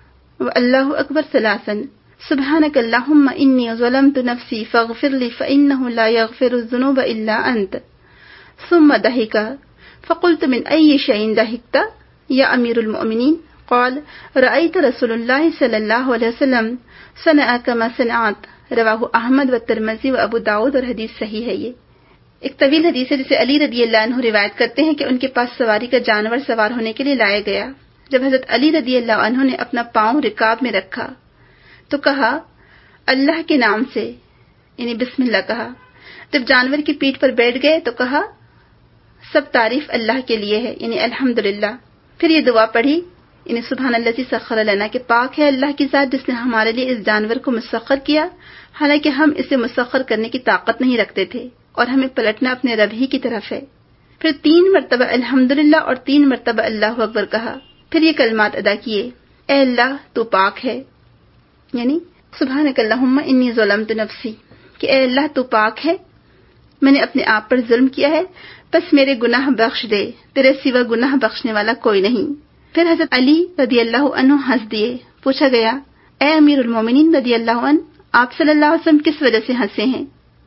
والله أكبر ثلاثا سبحانك اللهم إني ظلمت نفسي فاغفر لي فإنه لا يغفر الذنوب إلا أنت ثم ضحك فقلت من أي شيء ضحكت يا أمير المؤمنين قال رأيت رسول الله صلى الله عليه وسلم صنع كما صنعت رواہ احمد و ترمذی و ابو داؤد، اور حدیث صحیح ہے۔ یہ ایک طویل حدیث ہے جسے علی رضی اللہ عنہ روایت کرتے ہیں کہ ان کے پاس سواری کا جانور سوار ہونے کے لیے لایا گیا۔ جب حضرت علی رضی اللہ عنہ نے اپنا پاؤں رکاب میں رکھا تو کہا اللہ کے نام سے، یعنی بسم اللہ کہا۔ جب جانور کی پیٹھ پر بیٹھ گئے تو کہا سب تعریف اللہ کے لیے ہے، یعنی الحمدللہ۔ پھر یہ دعا پڑھی، یعنی سبحان الذی سخر لنا، کہ پاک ہے اللہ کی ذات جس نے ہمارے لیے اس جانور کو مسخر کیا، حالانکہ ہم اسے مسخر کرنے کی طاقت نہیں رکھتے تھے، اور ہمیں پلٹنا اپنے رب ہی کی طرف ہے۔ پھر تین مرتبہ الحمدللہ اور تین مرتبہ اللہ اکبر کہا، پھر یہ کلمات ادا کیے، اے اللہ تو پاک ہے، یعنی سبحانک اللہم انی ظلمت نفسی، کہ اے اللہ تو پاک ہے، میں نے اپنے آپ پر ظلم کیا ہے، بس میرے گناہ بخش دے، تیرے سوا گناہ بخشنے والا کوئی نہیں۔ پھر حضرت علی رضی اللہ عنہ ہنس دیے۔ پوچھا گیا، اے امیر المومنین رضی اللہ عنہ، آپ صلی اللہ علیہ وسلم کس وجہ سے ہنسے ہیں؟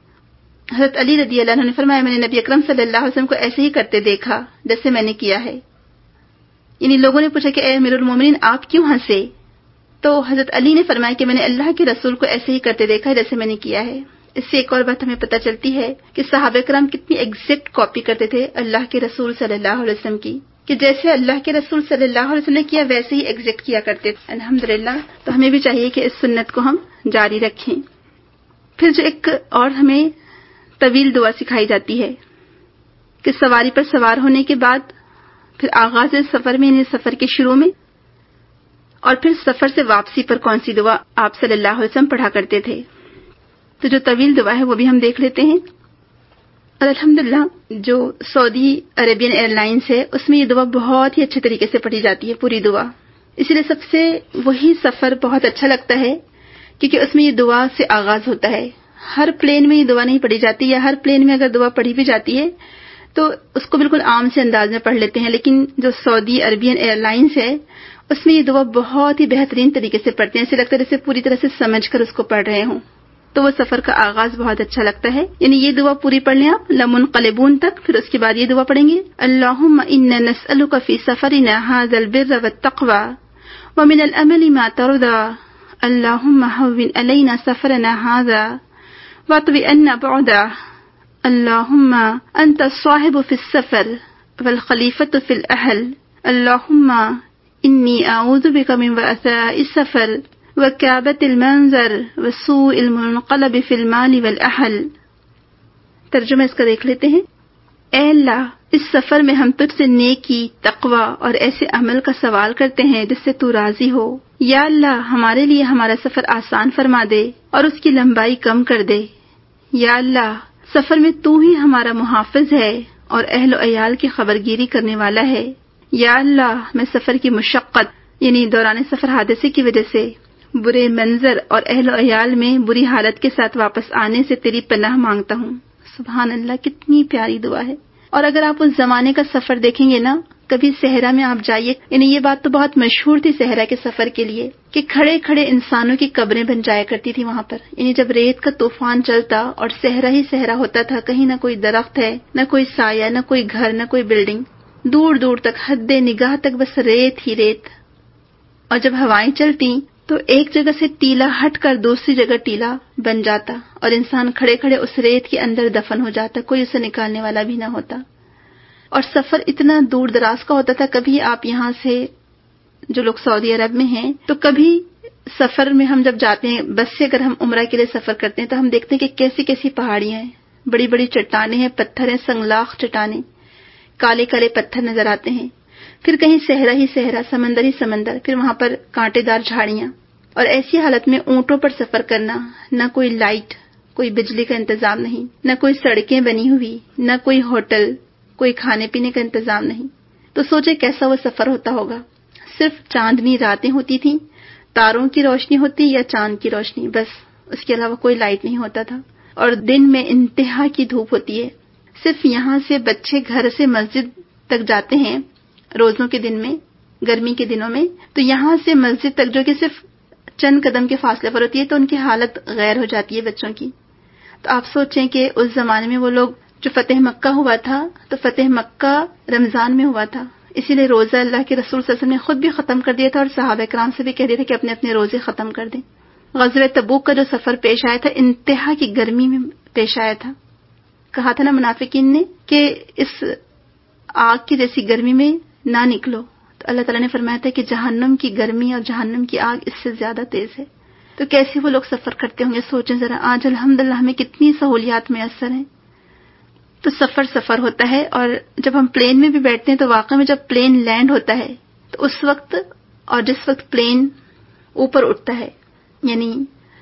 حضرت علی رضی اللہ عنہ نے فرمایا، میں نے نبی اکرم صلی اللہ علیہ وسلم کو ایسے ہی کرتے دیکھا جیسے میں نے کیا ہے۔ یعنی لوگوں نے پوچھا کہ اے امیر المومنین آپ کیوں ہنسے؟ تو حضرت علی نے فرمایا کہ میں نے اللہ کے رسول کو ایسے ہی کرتے دیکھا جیسے میں نے کیا ہے۔ اس سے ایک اور بات ہمیں پتہ چلتی ہے کہ صحابہ کرام کتنی ایگزیکٹ کاپی کرتے تھے اللہ کے رسول صلی اللہ علیہ وسلم کی، کہ جیسے اللہ کے رسول صلی اللہ علیہ وسلم نے کیا ویسے ہی ایگزیکٹ کیا کرتے تھے۔ الحمدللہ، تو ہمیں بھی چاہیے کہ اس سنت کو ہم جاری رکھیں۔ پھر جو ایک اور ہمیں طویل دعا سکھائی جاتی ہے کہ سواری پر سوار ہونے کے بعد، پھر آغاز سفر میں، یعنی سفر کے شروع میں، اور پھر سفر سے واپسی پر کون سی دعا آپ صلی اللہ علیہ وسلم پڑھا کرتے تھے. تو جو طویل دعا ہے وہ بھی ہم دیکھ لیتے ہیں. اور الحمدللہ جو سعودی عربین ایئر لائنس ہے اس میں یہ دعا بہت ہی اچھے طریقے سے پڑھی جاتی ہے، پوری دعا. اسی لیے سب سے وہی سفر بہت اچھا لگتا ہے کیونکہ اس میں یہ دعا سے آغاز ہوتا ہے. ہر پلین میں یہ دعا نہیں پڑھی جاتی، یا ہر پلین میں اگر دعا پڑھی بھی جاتی ہے تو اس کو بالکل عام سے انداز میں پڑھ لیتے ہیں، لیکن جو سعودی عربین ایئر لائنس ہے اس میں یہ دعا بہت ہی بہترین طریقے سے پڑھتے ہیں، ایسے لگتا ہے جیسے پوری طرح سے سمجھ کر اس کو پڑھ رہے ہوں. تو وہ سفر کا آغاز بہت اچھا لگتا ہے. یعنی یہ دعا پوری پڑھ لیں آپ لمنقلبون تک، پھر اس کے بعد یہ دعا پڑھیں گے اللہم انا نسألک فی سفرنا ھذا البر والتقوی ومن الامل ما ترضى اللہم ہون علینا سفرنا ھذا واطوی عنا بعده اللہم انت الصاحب فی السفر والخلیفۃ فی الاہل اللہم انی اعوذ بک من وعثاء السفر وکعبۃ المنظر وسوء المنقلب فی المال والاہل. ترجمہ اس کا دیکھ لیتے ہیں. اے اللہ، اس سفر میں ہم تجھ سے نیکی، تقوی اور ایسے عمل کا سوال کرتے ہیں جس سے تو راضی ہو. یا اللہ، ہمارے لیے ہمارا سفر آسان فرما دے اور اس کی لمبائی کم کر دے. یا اللہ، سفر میں تو ہی ہمارا محافظ ہے اور اہل و عیال کی خبرگیری کرنے والا ہے. یا اللہ، میں سفر کی مشقت یعنی دوران سفر حادثے کی وجہ سے برے منظر اور اہل و عیال میں بری حالت کے ساتھ واپس آنے سے تیری پناہ مانگتا ہوں. سبحان اللہ، کتنی پیاری دعا ہے. اور اگر آپ اس زمانے کا سفر دیکھیں گے نا، کبھی صحرا میں آپ جائیے، یعنی یہ بات تو بہت مشہور تھی صحرا کے سفر کے لیے کہ کھڑے کھڑے انسانوں کی قبریں بن جایا کرتی تھی وہاں پر. یعنی جب ریت کا طوفان چلتا اور صحرا ہی صحرا ہوتا تھا، کہیں نہ کوئی درخت ہے، نہ کوئی سایہ، نہ کوئی گھر، نہ کوئی بلڈنگ، دور دور تک حد نگاہ تک بس ریت ہی ریت. اور جب ہوائیں چلتی تو ایک جگہ سے ٹیلا ہٹ کر دوسری جگہ ٹیلا بن جاتا اور انسان کھڑے کھڑے اس ریت کے اندر دفن ہو جاتا، کوئی اسے نکالنے والا بھی نہ ہوتا. اور سفر اتنا دور دراز کا ہوتا تھا. کبھی آپ یہاں سے جو لوگ سعودی عرب میں ہیں تو کبھی سفر میں ہم جب جاتے ہیں بس سے، اگر ہم عمرہ کے لیے سفر کرتے ہیں تو ہم دیکھتے ہیں کہ کیسی کیسی پہاڑیاں ہیں، بڑی بڑی چٹانیں ہیں، پتھر ہیں، سنگلاخ چٹانیں، کالے کالے پتھر نظر آتے ہیں. پھر کہیں صحرا ہی صحرا، سمندر ہی سمندر، پھر وہاں پر کانٹے دار جھاڑیاں. اور ایسی حالت میں اونٹوں پر سفر کرنا، نہ کوئی لائٹ، کوئی بجلی کا انتظام نہیں، نہ کوئی سڑکیں بنی ہوئی، نہ کوئی ہوٹل، کوئی کھانے پینے کا انتظام نہیں. تو سوچے کیسا وہ سفر ہوتا ہوگا. صرف چاندنی راتیں ہوتی تھیں، تاروں کی روشنی ہوتی یا چاند کی روشنی، بس اس کے علاوہ کوئی لائٹ نہیں ہوتا تھا. اور دن میں انتہا کی دھوپ ہوتی ہے. صرف یہاں سے بچے گھر سے مسجد تک جاتے ہیں روزوں کے دن میں، گرمی کے دنوں میں، تو یہاں سے مسجد تک جو کہ صرف چند قدم کے فاصلے پر ہوتی ہے تو ان کی حالت غیر ہو جاتی ہے بچوں کی. تو آپ سوچیں کہ اس زمانے میں وہ لوگ جو فتح مکہ ہوا تھا تو فتح مکہ رمضان میں ہوا تھا، اسی لیے روزہ اللہ کے رسول صلی اللہ علیہ وسلم نے خود بھی ختم کر دیا تھا اور صحابہ کرام سے بھی کہہ دیا تھا کہ اپنے اپنے روزے ختم کر دیں. غزوہ تبوک کا جو سفر پیش آیا تھا انتہا کی گرمی میں پیش آیا تھا. کہا تھا نا منافقین نے کہ اس آگ کی جیسی گرمی میں نہ نکلو، تو اللہ تعالیٰ نے فرمایا تھا کہ جہنم کی گرمی اور جہنم کی آگ اس سے زیادہ تیز ہے. تو کیسے وہ لوگ سفر کرتے ہوں گے، سوچیں ذرا. آج الحمدللہ ہمیں کتنی سہولیات میسر ہیں. تو سفر سفر ہوتا ہے. اور جب ہم پلین میں بھی بیٹھتے ہیں تو واقعی میں جب پلین لینڈ ہوتا ہے تو اس وقت اور جس وقت پلین اوپر اٹھتا ہے، یعنی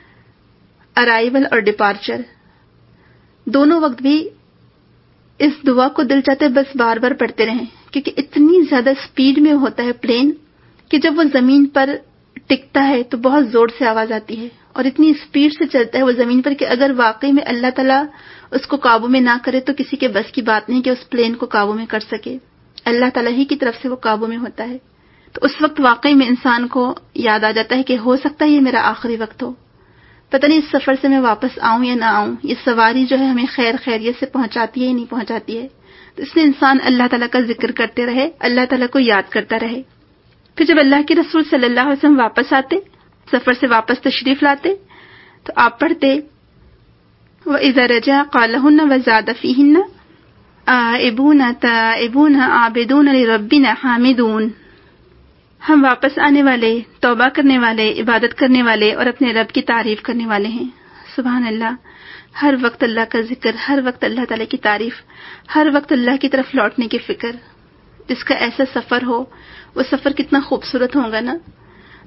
ارائیول اور ڈپارچر، دونوں وقت بھی اس دعا کو دل چاہتے بس بار بار پڑھتے رہیں، کیونکہ اتنی زیادہ سپیڈ میں ہوتا ہے پلین کہ جب وہ زمین پر ٹکتا ہے تو بہت زور سے آواز آتی ہے، اور اتنی سپیڈ سے چلتا ہے وہ زمین پر کہ اگر واقعی میں اللہ تعالیٰ اس کو قابو میں نہ کرے تو کسی کے بس کی بات نہیں کہ اس پلین کو قابو میں کر سکے. اللہ تعالیٰ ہی کی طرف سے وہ قابو میں ہوتا ہے. تو اس وقت واقعی میں انسان کو یاد آ جاتا ہے کہ ہو سکتا ہے یہ میرا آخری وقت ہو، پتہ نہیں اس سفر سے میں واپس آؤں یا نہ آؤں، یہ سواری جو ہے ہمیں خیر خیریت سے پہنچاتی ہے یا نہیں پہنچاتی ہے. تو اس لیے انسان اللہ تعالیٰ کا ذکر کرتے رہے، اللہ تعالیٰ کو یاد کرتا رہے. پھر جب اللہ کے رسول صلی اللہ علیہ وسلم واپس آتے، سفر سے واپس تشریف لاتے، تو آپ پڑھتے وَإِذَا رَجَعَ قَالَهُنَّ وَزَادَ فِيهِنَّ آئِبُونَ تَائِبُونَ عَابِدُونَ لِرَبِّنَا حَامِدُونَ. ہم واپس آنے والے، توبہ کرنے والے، عبادت کرنے والے اور اپنے رب کی تعریف کرنے والے ہیں. سبحان اللہ. ہر وقت اللہ کا ذکر، ہر وقت اللہ تعالیٰ کی تعریف، ہر وقت اللہ کی طرف لوٹنے کی فکر. جس کا ایسا سفر ہو وہ سفر کتنا خوبصورت ہوگا نا.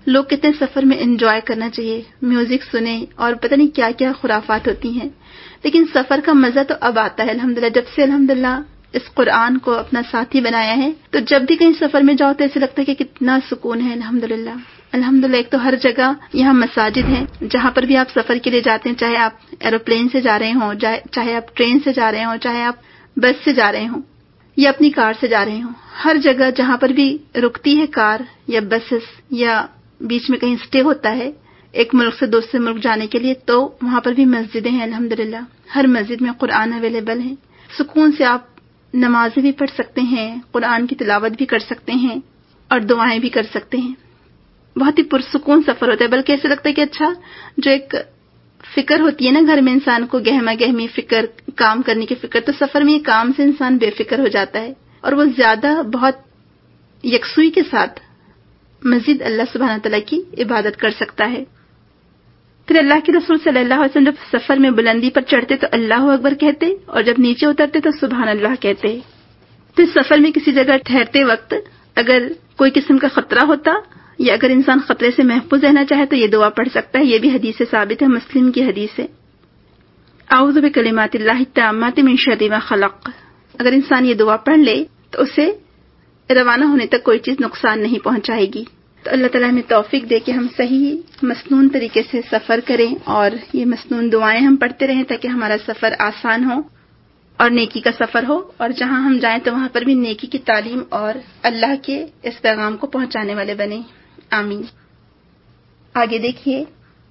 لوگ کہتے ہیں سفر میں انجوائے کرنا چاہیے، میوزک سنیں اور پتہ نہیں کیا کیا خرافات ہوتی ہیں، لیکن سفر کا مزہ تو اب آتا ہے الحمدللہ، جب سے الحمدللہ اس قرآن کو اپنا ساتھی بنایا ہے تو جب بھی کہیں سفر میں جاؤ تو ایسے لگتا ہے کہ کتنا سکون ہے الحمدللہ الحمدللہ۔ ایک تو ہر جگہ یہاں مساجد ہیں، جہاں پر بھی آپ سفر کے لیے جاتے ہیں، چاہے آپ ایروپلین سے جا رہے ہوں، چاہے آپ ٹرین سے جا رہے ہوں، چاہے آپ بس سے جا رہے ہوں یا اپنی کار سے جا رہے ہوں، ہر جگہ جہاں پر بھی رکتی ہے کار یا بسز یا بیچ میں کہیں اسٹے ہوتا ہے ایک ملک سے دوسرے ملک جانے کے لیے، تو وہاں پر بھی مسجدیں ہیں الحمدللہ۔ ہر مسجد میں قرآن اویلیبل ہے، سکون سے آپ نمازیں بھی پڑھ سکتے ہیں، قرآن کی تلاوت بھی کر سکتے ہیں اور دعائیں بھی کر سکتے ہیں۔ بہت ہی پرسکون سفر ہوتا ہے، بلکہ ایسے لگتا ہے کہ اچھا جو ایک فکر ہوتی ہے نا گھر میں انسان کو، گہما گہمی فکر، کام کرنے کی فکر، تو سفر میں یہ کام سے انسان بے فکر ہو جاتا ہے اور وہ زیادہ بہت یکسوئی کے ساتھ مزید اللہ سبحانہ تعالیٰ کی عبادت کر سکتا ہے۔ پھر اللہ کے رسول صلی اللہ علیہ وسلم جب سفر میں بلندی پر چڑھتے تو اللہ اکبر کہتے اور جب نیچے اترتے تو سبحان اللہ کہتے۔ پھر سفر میں کسی جگہ ٹھہرتے وقت اگر کوئی قسم کا خطرہ ہوتا یا اگر انسان خطرے سے محفوظ رہنا چاہے تو یہ دعا پڑھ سکتا ہے، یہ بھی حدیث سے ثابت ہے، مسلم کی حدیث ہے، اعوذ بکلمات اللہ التامات من شر ما خلق۔ اگر انسان یہ دعا پڑھ لے تو اسے روانہ ہونے تک کوئی چیز نقصان نہیں پہنچائے گی۔ تو اللہ تعالیٰ ہمیں توفیق دے کہ ہم صحیح مسنون طریقے سے سفر کریں اور یہ مسنون دعائیں ہم پڑھتے رہیں تاکہ ہمارا سفر آسان ہو اور نیکی کا سفر ہو، اور جہاں ہم جائیں تو وہاں پر بھی نیکی کی تعلیم اور اللہ کے اس پیغام کو پہنچانے والے بنیں، آمین۔ آگے دیکھیے،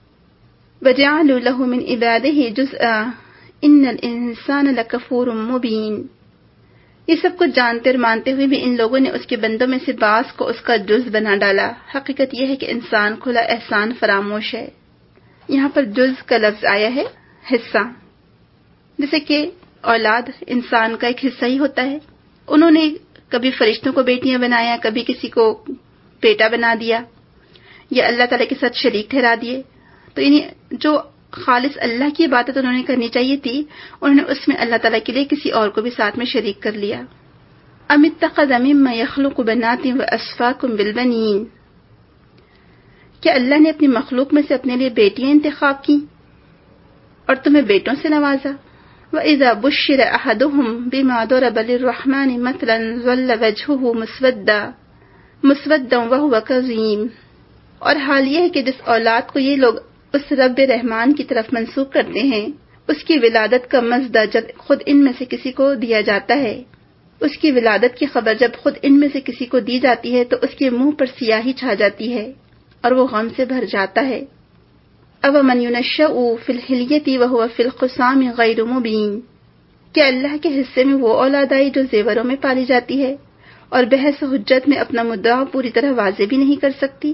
وَجَعَلُوا لَهُ مِنْ عِبَادِهِ جُزْءًا إِنَّ الْإِنسَانَ لَكَفُورٌ مُبِينٌ۔ یہ سب کچھ جانتے اور مانتے ہوئے بھی ان لوگوں نے اس کے بندوں میں سے بعض کو اس کا جز بنا ڈالا۔ حقیقت یہ ہے کہ انسان کھلا احسان فراموش ہے۔ یہاں پر جز کا لفظ آیا ہے حصہ، جیسے کہ اولاد انسان کا ایک حصہ ہی ہوتا ہے۔ انہوں نے کبھی فرشتوں کو بیٹیاں بنایا، کبھی کسی کو بیٹا بنا دیا یا اللہ تعالیٰ کے ساتھ شریک ٹھہرا دیے۔ تو یعنی جو خالص اللہ کی عبادت انہوں نے کرنی چاہیے تھی، انہوں نے اس میں اللہ تعالیٰ کے لیے کسی اور کو بھی ساتھ میں شریک کر لیا۔ ام اتخذ مما یخلق بنات واسفاکم بالبنین، کیا اللہ نے اپنی مخلوق میں سے اپنے لیے بیٹیاں انتخاب کی اور تمہیں بیٹوں سے نوازا؟ وَإِذَا بُشِّرَ أَحَدُهُمْ بِمَا ضَرَبَ لِلرَّحْمَنِ مَثْلًا ظَلَّ وَجْهُهُ مُسْوَدًّا مُسْوَدًّا وَهُوَ كَظِيمٌ، اور حال یہ ہے کہ جس اولاد کو یہ لوگ اس رب رحمان کی طرف منسوب کرتے ہیں، اس کی ولادت کا مزدہ جب خود ان میں سے کسی کو دیا جاتا ہے، اس کی ولادت کی خبر جب خود ان میں سے کسی کو دی جاتی ہے تو اس کے منہ پر سیاہی چھا جاتی ہے اور وہ غم سے بھر جاتا ہے۔ أَوَمَنْ يُنَشَّأُ فِي الْحِلْيَةِ وَهُوَ فِي الْخِصَامِ غَيْرُ مُبِينٍ، کیا اللہ کے حصے میں وہ اولاد آئی جو زیوروں میں پالی جاتی ہے اور بحث و حجت میں اپنا مدعا پوری طرح واضح بھی نہیں کر سکتی؟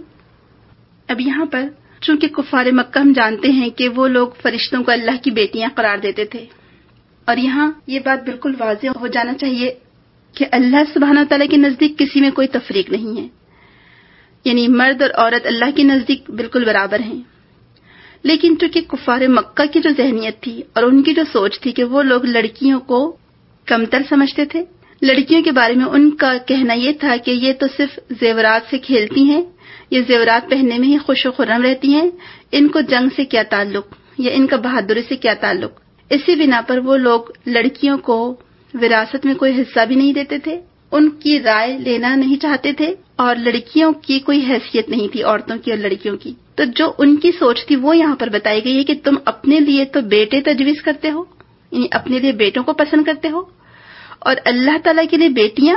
اب یہاں پر چونکہ کفار مکہ ہم جانتے ہیں کہ وہ لوگ فرشتوں کو اللہ کی بیٹیاں قرار دیتے تھے، اور یہاں یہ بات بالکل واضح ہو جانا چاہیے کہ اللہ سبحانہ تعالیٰ کے نزدیک کسی میں کوئی تفریق نہیں ہے، یعنی مرد اور عورت اللہ کے نزدیک بالکل برابر ہیں۔ لیکن چونکہ کفار مکہ کی جو ذہنیت تھی اور ان کی جو سوچ تھی کہ وہ لوگ لڑکیوں کو کمتر سمجھتے تھے، لڑکیوں کے بارے میں ان کا کہنا یہ تھا کہ یہ تو صرف زیورات سے کھیلتی ہیں، یہ زیورات پہننے میں ہی خوش و خرم رہتی ہیں، ان کو جنگ سے کیا تعلق یا ان کا بہادری سے کیا تعلق۔ اسی بنا پر وہ لوگ لڑکیوں کو وراثت میں کوئی حصہ بھی نہیں دیتے تھے، ان کی رائے لینا نہیں چاہتے تھے، اور لڑکیوں کی کوئی حیثیت نہیں تھی عورتوں کی اور لڑکیوں کی۔ تو جو ان کی سوچ تھی وہ یہاں پر بتائی گئی ہے کہ تم اپنے لیے تو بیٹے تجویز کرتے ہو، یعنی اپنے لیے بیٹوں کو پسند کرتے ہو، اور اللہ تعالیٰ کے لیے بیٹیاں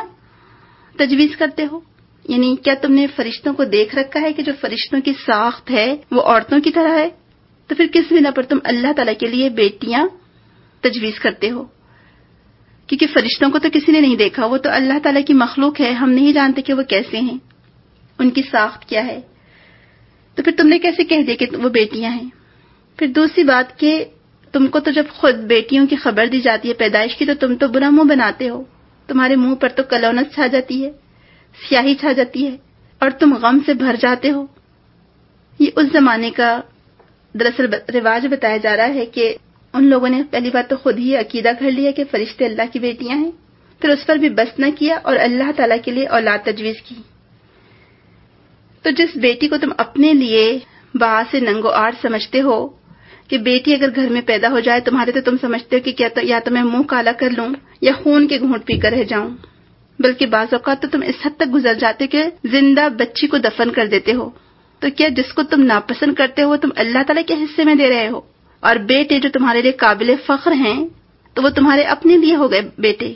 تجویز کرتے ہو۔ یعنی کیا تم نے فرشتوں کو دیکھ رکھا ہے کہ جو فرشتوں کی ساخت ہے وہ عورتوں کی طرح ہے؟ تو پھر کس بنا پر تم اللہ تعالیٰ کے لیے بیٹیاں تجویز کرتے ہو؟ کیونکہ فرشتوں کو تو کسی نے نہیں دیکھا، وہ تو اللہ تعالیٰ کی مخلوق ہے، ہم نہیں جانتے کہ وہ کیسے ہیں، ان کی ساخت کیا ہے، تو پھر تم نے کیسے کہہ دیا کہ وہ بیٹیاں ہیں؟ پھر دوسری بات کہ تم کو تو جب خود بیٹیوں کی خبر دی جاتی ہے پیدائش کی تو تم تو برا منہ بناتے ہو، تمہارے منہ پر تو کلونت چھا جاتی ہے، سیاہی چھا جاتی ہے، اور تم غم سے بھر جاتے ہو۔ یہ اس زمانے کا دراصل رواج بتایا جا رہا ہے کہ ان لوگوں نے پہلی بات تو خود ہی عقیدہ کر لیا کہ فرشتے اللہ کی بیٹیاں ہیں، پھر اس پر بھی بس نہ کیا اور اللہ تعالیٰ کے لیے اولاد تجویز کی۔ تو جس بیٹی کو تم اپنے لیے باعث سے ننگو آڑ سمجھتے ہو کہ بیٹی اگر گھر میں پیدا ہو جائے تمہارے تو تم سمجھتے ہو کہ کیا تو یا تو میں منہ کالا کر لوں یا خون کے گھونٹ پی کر رہ جاؤں، بلکہ بعض اوقات تو تم اس حد تک گزر جاتے کہ زندہ بچی کو دفن کر دیتے ہو. تو کیا جس کو تم ناپسند کرتے ہو تم اللہ تعالیٰ کے حصے میں دے رہے ہو؟ اور بیٹے جو تمہارے لیے قابل فخر ہیں تو وہ تمہارے اپنے لیے ہو گئے بیٹے،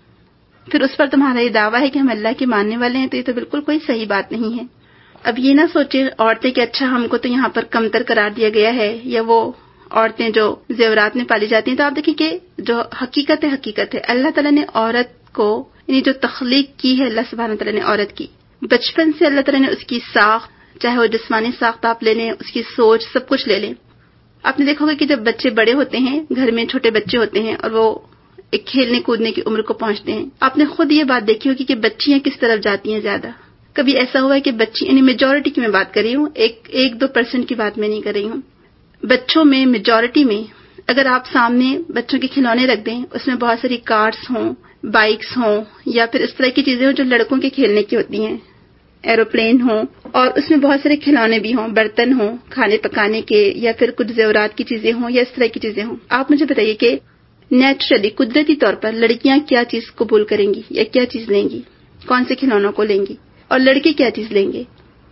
پھر اس پر تمہارا یہ دعویٰ ہے کہ ہم اللہ کے ماننے والے ہیں، تو یہ تو بالکل کوئی صحیح بات نہیں ہے. اب یہ نہ سوچے عورتیں کہ اچھا ہم کو تو یہاں پر کمتر قرار دیا گیا ہے، یا وہ عورتیں جو زیورات میں پالی جاتی ہیں. تو آپ دیکھیں کہ جو حقیقت ہے حقیقت ہے اللہ تعالیٰ نے عورت کو یعنی جو تخلیق کی ہے اللہ سبحانہ تعالیٰ نے عورت کی، بچپن سے اللہ تعالیٰ نے اس کی ساخت، چاہے وہ جسمانی ساخت آپ لے لیں، اس کی سوچ، سب کچھ لے لیں. آپ نے دیکھا ہوگا کہ جب بچے بڑے ہوتے ہیں، گھر میں چھوٹے بچے ہوتے ہیں اور وہ ایک کھیلنے کودنے کی عمر کو پہنچتے ہیں، آپ نے خود یہ بات دیکھی ہوگی کہ بچیاں کس طرف جاتی ہیں زیادہ. کبھی ایسا ہوا ہے کہ بچی یعنی میجورٹی کی میں بات کر رہی ہوں، ایک ایک دو پرسنٹ کی بات میں نہیں کر رہی ہوں، بچوں میں میجورٹی میں اگر آپ سامنے بچوں کے کھلونے رکھ دیں، اس میں بہت ساری کارس ہوں، بائکس ہوں، یا پھر اس طرح کی چیزیں ہوں جو لڑکوں کے کھیلنے کی ہوتی ہیں، ایروپلین ہوں، اور اس میں بہت سارے کھلونے بھی ہوں، برتن ہوں کھانے پکانے کے، یا پھر کچھ زیورات کی چیزیں ہوں، یا اس طرح کی چیزیں ہوں. آپ مجھے بتائیے کہ نیچرلی قدرتی طور پر لڑکیاں کیا چیز قبول کریں گی یا کیا چیز لیں گی، کون سے کھلونوں کو لیں گی، اور لڑکے کیا چیز لیں گے؟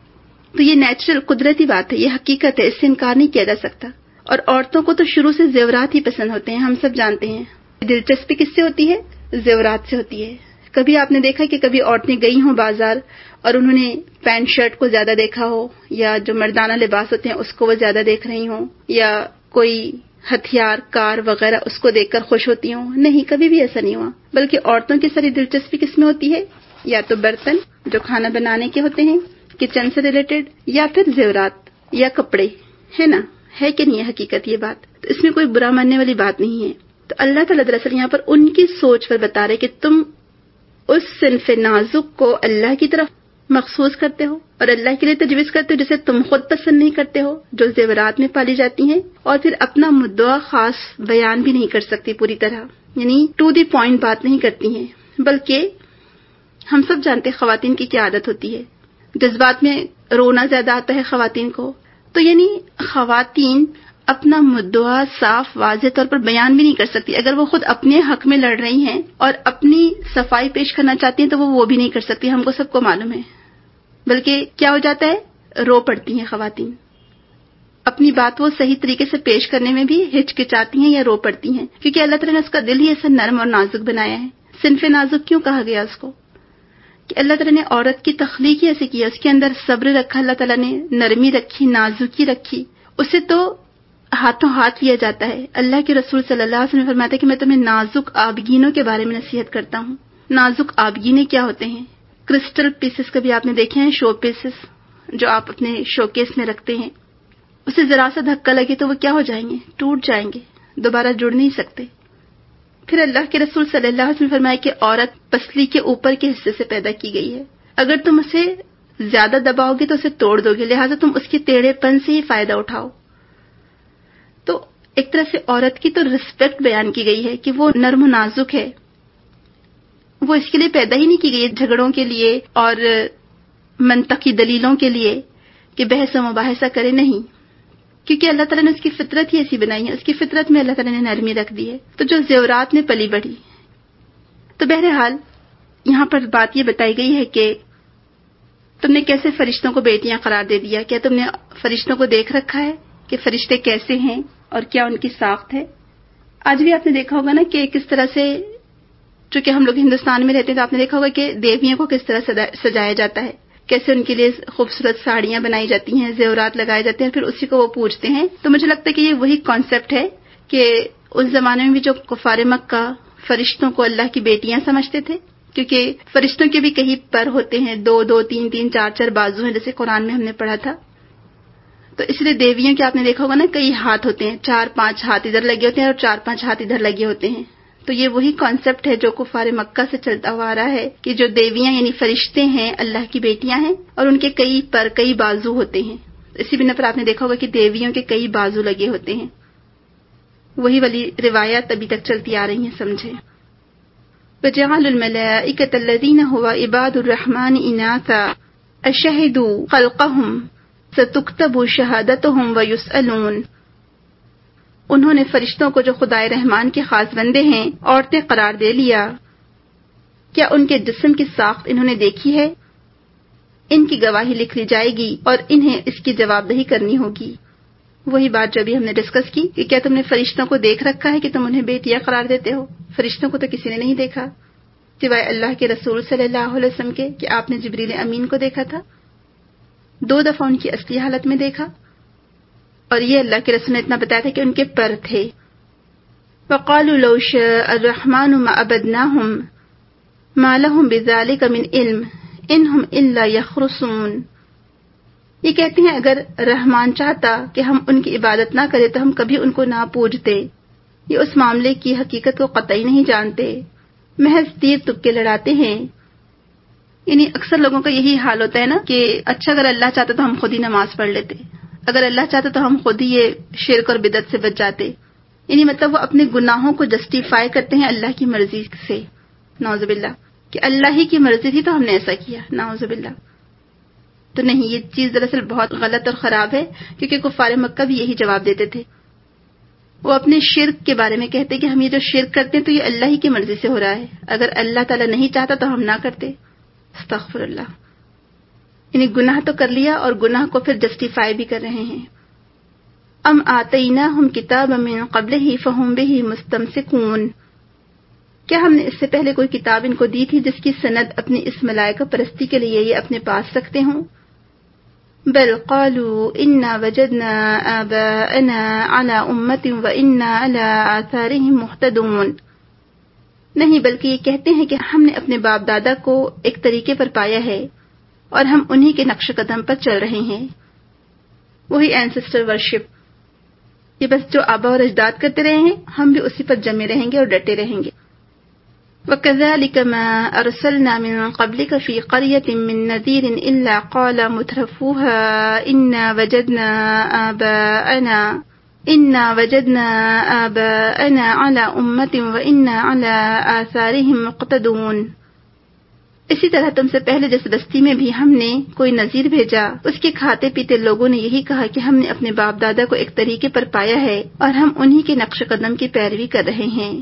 تو یہ نیچرل قدرتی بات ہے، یہ حقیقت ہے، اس سے انکار نہیں کیا جا سکتا. اور عورتوں کو تو شروع سے زیورات ہی پسند ہوتے ہیں، ہم سب جانتے ہیں. دلچسپی کس سے ہوتی ہے؟ زیورات سے ہوتی ہے. کبھی آپ نے دیکھا کہ کبھی عورتیں گئی ہوں بازار اور انہوں نے پینٹ شرٹ کو زیادہ دیکھا ہو، یا جو مردانہ لباس ہوتے ہیں اس کو وہ زیادہ دیکھ رہی ہوں، یا کوئی ہتھیار کار وغیرہ اس کو دیکھ کر خوش ہوتی ہوں؟ نہیں، کبھی بھی ایسا نہیں ہوا. بلکہ عورتوں کی ساری دلچسپی کس میں ہوتی ہے؟ یا تو برتن جو کھانا بنانے کے ہوتے ہیں کچن سے ریلیٹڈ، یا پھر زیورات یا کپڑے، ہے نا؟ ہے کہ نہیں ہے حقیقت یہ بات؟ تو اس میں کوئی برا ماننے والی بات نہیں ہے. تو اللہ تعالیٰ دراصل یہاں پر ان کی سوچ پر بتا رہے کہ تم اس صنف نازک کو اللہ کی طرف مخصوص کرتے ہو اور اللہ کے لیے تجویز کرتے ہو جسے تم خود پسند نہیں کرتے ہو، جو زیورات میں پالی جاتی ہیں، اور پھر اپنا مدعا خاص بیان بھی نہیں کر سکتی پوری طرح، یعنی ٹو دی پوائنٹ بات نہیں کرتی ہیں. بلکہ ہم سب جانتے ہیں خواتین کی کیا عادت ہوتی ہے، جذبات میں رونا زیادہ آتا ہے خواتین کو. تو یعنی خواتین اپنا مدعا صاف واضح طور پر بیان بھی نہیں کر سکتی. اگر وہ خود اپنے حق میں لڑ رہی ہیں اور اپنی صفائی پیش کرنا چاہتی ہیں تو وہ وہ بھی نہیں کر سکتی، ہم کو سب کو معلوم ہے. بلکہ کیا ہو جاتا ہے، رو پڑتی ہیں خواتین، اپنی بات وہ صحیح طریقے سے پیش کرنے میں بھی ہچکچاتی ہیں یا رو پڑتی ہیں، کیونکہ اللہ تعالیٰ نے اس کا دل ہی ایسا نرم اور نازک بنایا ہے. صنف نازک کیوں کہا گیا اس کو؟ کہ اللہ تعالیٰ نے عورت کی تخلیق ہی ایسے کی ہے، اس کے اندر صبر رکھا اللہ تعالیٰ نے، نرمی رکھی، نازکی رکھی. اسے تو ہاتھوں ہاتھ لیا جاتا ہے. اللہ کے رسول صلی اللہ علیہ وسلم فرماتے ہیں کہ میں تمہیں نازک آبگینوں کے بارے میں نصیحت کرتا ہوں. نازک آبگینے کیا ہوتے ہیں؟ کرسٹل پیسز کبھی آپ نے دیکھے ہیں، شو پیسز جو آپ اپنے شو کیس میں رکھتے ہیں، اسے ذرا سا دھکا لگے تو وہ کیا ہو جائیں گے؟ ٹوٹ جائیں گے، دوبارہ جڑ نہیں سکتے. پھر اللہ کے رسول صلی اللہ علیہ وسلم فرمایا کہ عورت پسلی کے اوپر کے حصے سے پیدا کی گئی ہے، اگر تم اسے زیادہ دباؤ گے تو اسے توڑ دو گے، لہٰذا تم اس کے ٹیڑھے پن سے ہی فائدہ اٹھاؤ. تو ایک طرح سے عورت کی تو رسپیکٹ بیان کی گئی ہے کہ وہ نرم و نازک ہے، وہ اس کے لیے پیدا ہی نہیں کی گئی جھگڑوں کے لیے اور منطقی دلیلوں کے لیے کہ بحث و مباحثہ کرے، نہیں، کیونکہ اللہ تعالیٰ نے اس کی فطرت ہی ایسی بنائی ہے، اس کی فطرت میں اللہ تعالیٰ نے نرمی رکھ دی ہے. تو جو زیورات میں پلی بڑھی. تو بہرحال یہاں پر بات یہ بتائی گئی ہے کہ تم نے کیسے فرشتوں کو بیٹیاں قرار دے دیا. کیا تم نے فرشتوں کو دیکھ رکھا ہے کہ فرشتے کیسے ہیں اور کیا ان کی ساخت ہے؟ آج بھی آپ نے دیکھا ہوگا نا کہ کس طرح سے، چونکہ ہم لوگ ہندوستان میں رہتے ہیں تو آپ نے دیکھا ہوگا کہ دیویوں کو کس طرح سجایا جاتا ہے، کیسے ان کے لیے خوبصورت ساڑیاں بنائی جاتی ہیں، زیورات لگائے جاتے ہیں، پھر اسی کو وہ پوجتے ہیں. تو مجھے لگتا ہے کہ یہ وہی کانسیپٹ ہے کہ اس زمانے میں بھی جو کفار مکہ فرشتوں کو اللہ کی بیٹیاں سمجھتے تھے، کیونکہ فرشتوں کے بھی کئی پر ہوتے ہیں، دو دو تین تین چار چار بازو ہیں، جیسے قرآن میں ہم نے پڑھا تھا. تو اس لیے دیویوں کے آپ نے دیکھا ہوگا نا کئی ہاتھ ہوتے ہیں، چار پانچ ہاتھ ادھر لگے ہوتے ہیں اور چار پانچ ہاتھ ادھر لگے ہوتے ہیں. تو یہ وہی کانسیپٹ ہے جو کفار مکہ سے چلتا ہوا آ رہا ہے کہ جو دیویاں یعنی فرشتے ہیں اللہ کی بیٹیاں ہیں اور ان کے کئی پر کئی بازو ہوتے ہیں. اسی بنا پر آپ نے دیکھا ہوگا کہ دیویوں کے کئی بازو لگے ہوتے ہیں. وہی والی روایات ابھی تک چلتی آ رہی ہیں، سمجھے. وَجَعَلُوا الْمَلَائِكَةَ الَّذِينَ هُوَ عِبَادُ الرَّحْمَنِ إِنَاثًا اشہدوا خلقہم ستکتب شہادتہم ویسألون. انہوں نے فرشتوں کو جو خدائے رحمان کے خاص بندے ہیں عورتیں قرار دے لیا. کیا ان کے جسم کی ساخت انہوں نے دیکھی ہے؟ ان کی گواہی لکھ لی جائے گی اور انہیں اس کی جواب دہی کرنی ہوگی. وہی بات جو ابھی ہم نے ڈسکس کی کہ کیا تم نے فرشتوں کو دیکھ رکھا ہے کہ تم انہیں بیٹیاں قرار دیتے ہو؟ فرشتوں کو تو کسی نے نہیں دیکھا سوائے اللہ کے رسول صلی اللہ علیہ وسلم کے کہ آپ نے جبریل امین کو دیکھا تھا، دو دفعہ ان کی اصلی حالت میں دیکھا، اور یہ اللہ کے رسول نے اتنا بتایا تھا کہ ان کے پر تھے. وقالوا لو شاء الرحمن ما عبدناهم ما لهم بذلك من علم انہم الا یخرصون. یہ کہتے ہیں اگر رحمان چاہتا کہ ہم ان کی عبادت نہ کریں تو ہم کبھی ان کو نہ پوجتے. یہ اس معاملے کی حقیقت کو قطعی نہیں جانتے، محض تیر تکے لڑاتے ہیں. یعنی اکثر لوگوں کا یہی حال ہوتا ہے نا کہ اچھا اگر اللہ چاہتا تو ہم خود ہی نماز پڑھ لیتے، اگر اللہ چاہتا تو ہم خود ہی یہ شرک اور بدعت سے بچ جاتے. یعنی مطلب وہ اپنے گناہوں کو جسٹیفائی کرتے ہیں اللہ کی مرضی سے، نعوذ باللہ، کہ اللہ ہی کی مرضی تھی تو ہم نے ایسا کیا، نعوذ باللہ. تو نہیں، یہ چیز دراصل بہت غلط اور خراب ہے، کیونکہ کفار مکہ بھی یہی جواب دیتے تھے. وہ اپنے شرک کے بارے میں کہتے کہ ہم یہ جو شرک کرتے ہیں تو یہ اللہ ہی کی مرضی سے ہو رہا ہے، اگر اللہ تعالیٰ نہیں چاہتا تو ہم نہ کرتے. استغفر اللہ. یعنی گناہ تو کر لیا اور گناہ کو پھر جسٹیفائی بھی کر رہے ہیں. ام آتیناہم کتابا من قبلہ فہم بہ مستمسکون. کیا ہم نے اس سے پہلے کوئی کتاب ان کو دی تھی جس کی سند اپنی اس ملائکہ پرستی کے لیے یہ اپنے پاس رکھتے ہوں؟ بل قالوا انا وجدنا آباءنا على امۃ وانا على آثارهم مہتدون. نہیں، بلکہ یہ کہتے ہیں کہ ہم نے اپنے باپ دادا کو ایک طریقے پر پایا ہے اور ہم انہی کے نقش قدم پر چل رہے ہیں. وہی اینسسٹر ورشپ، یہ بس جو آبا اور اجداد کرتے رہے ہیں ہم بھی اسی پر جمے رہیں گے اور ڈٹے رہیں گے. وَكَذَلِكَ مَا أَرْسَلْنَا مِن قَبْلِكَ فِي قَرْيَةٍ مِّن نَّذِيرٍ إِلَّا قَالَ مُتْرَفُوهَا إِنَّا وَجَدْنَا آبَاءَنَا إِنَّا وَجَدْنَا آبَاءَنَا عَلَى أُمَّةٍ وَإِنَّا عَلَى آثَارِهِم مُقْتَدُونَ. اسی طرح تم سے پہلے جس بستی میں بھی ہم نے کوئی نذیر بھیجا، اس کے کھاتے پیتے لوگوں نے یہی کہا کہ ہم نے اپنے باپ دادا کو ایک طریقے پر پایا ہے اور ہم انہی کے نقش قدم کی پیروی کر رہے ہیں.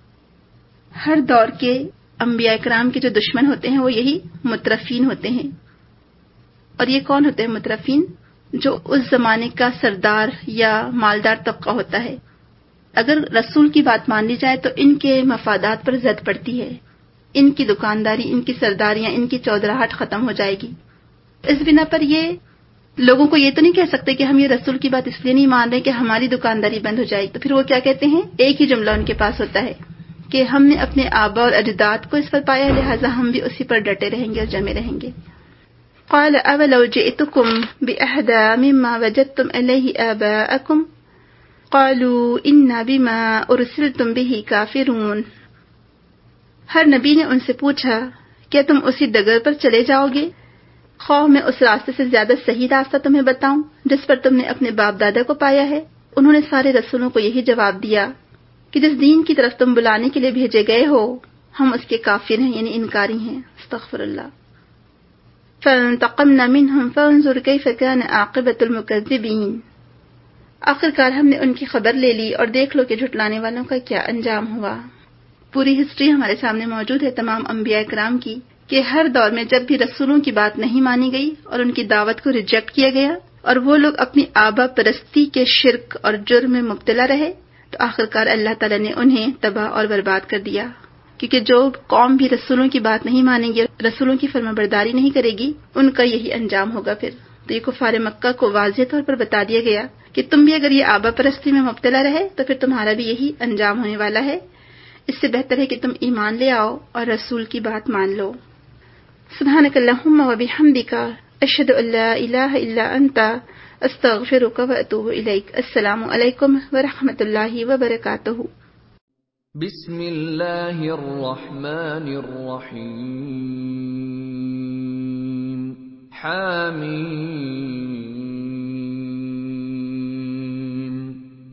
ہر دور کے انبیاء کرام کے جو دشمن ہوتے ہیں وہ یہی مترفین ہوتے ہیں. اور یہ کون ہوتے ہیں مترفین؟ جو اس زمانے کا سردار یا مالدار طبقہ ہوتا ہے. اگر رسول کی بات مان لی جائے تو ان کے مفادات پر زد پڑتی ہے، ان کی دکانداری، ان کی سرداریاں، ان کی چودراہٹ ختم ہو جائے گی. اس بنا پر یہ لوگوں کو یہ تو نہیں کہہ سکتے کہ ہم یہ رسول کی بات اس لیے نہیں مان رہے کہ ہماری دکانداری بند ہو جائے گی. تو پھر وہ کیا کہتے ہیں؟ ایک ہی جملہ ان کے پاس ہوتا ہے کہ ہم نے اپنے آبا اور اجداد کو اس پر پایا، لہٰذا ہم بھی اسی پر ڈٹے رہیں گے اور جمے رہیں گے. قال اولو جئتکم بأہدی مما وجدتم علیہ آباءکم قالوا انا بما ارسلتم بہ کافرون. ہر نبی نے ان سے پوچھا کیا تم اسی ڈگر پر چلے جاؤ گے؟ خواہ میں اس راستے سے زیادہ صحیح راستہ تمہیں بتاؤں جس پر تم نے اپنے باپ دادا کو پایا ہے؟ انہوں نے سارے رسولوں کو یہی جواب دیا کہ جس دین کی طرف تم بلانے کے لیے بھیجے گئے ہو ہم اس کے کافر ہیں، یعنی انکاری ہیں. استغفر اللہ. فانتقمنا منهم فانظر كيف كان عاقبة المكذبين. آخرکار ہم نے ان کی خبر لے لی اور دیکھ لو کہ جھٹلانے والوں کا کیا انجام ہوا. پوری ہسٹری ہمارے سامنے موجود ہے تمام انبیاء کرام کی کہ ہر دور میں جب بھی رسولوں کی بات نہیں مانی گئی اور ان کی دعوت کو ریجیکٹ کیا گیا اور وہ لوگ اپنی آبا پرستی کے شرک اور جرم میں مبتلا رہے تو آخرکار اللہ تعالیٰ نے انہیں تباہ اور برباد کر دیا. کیونکہ جو قوم بھی رسولوں کی بات نہیں مانیں گی، رسولوں کی فرما برداری نہیں کرے گی، ان کا یہی انجام ہوگا. پھر تو یہ کفار مکہ کو واضح طور پر بتا دیا گیا کہ تم بھی اگر یہ آبا پرستی میں مبتلا رہے تو پھر تمہارا بھی یہی انجام ہونے والا ہے. اس سے بہتر ہے کہ تم ایمان لے آؤ اور رسول کی بات مان لو. سبحانک اللہم و بحمدک اشہد ان لا الہ الا انت استغفرک و اتوب الیک. السلام علیکم ورحمۃ اللہ وبرکاتہ. بسم اللہ الرحمن الرحیم. حامیم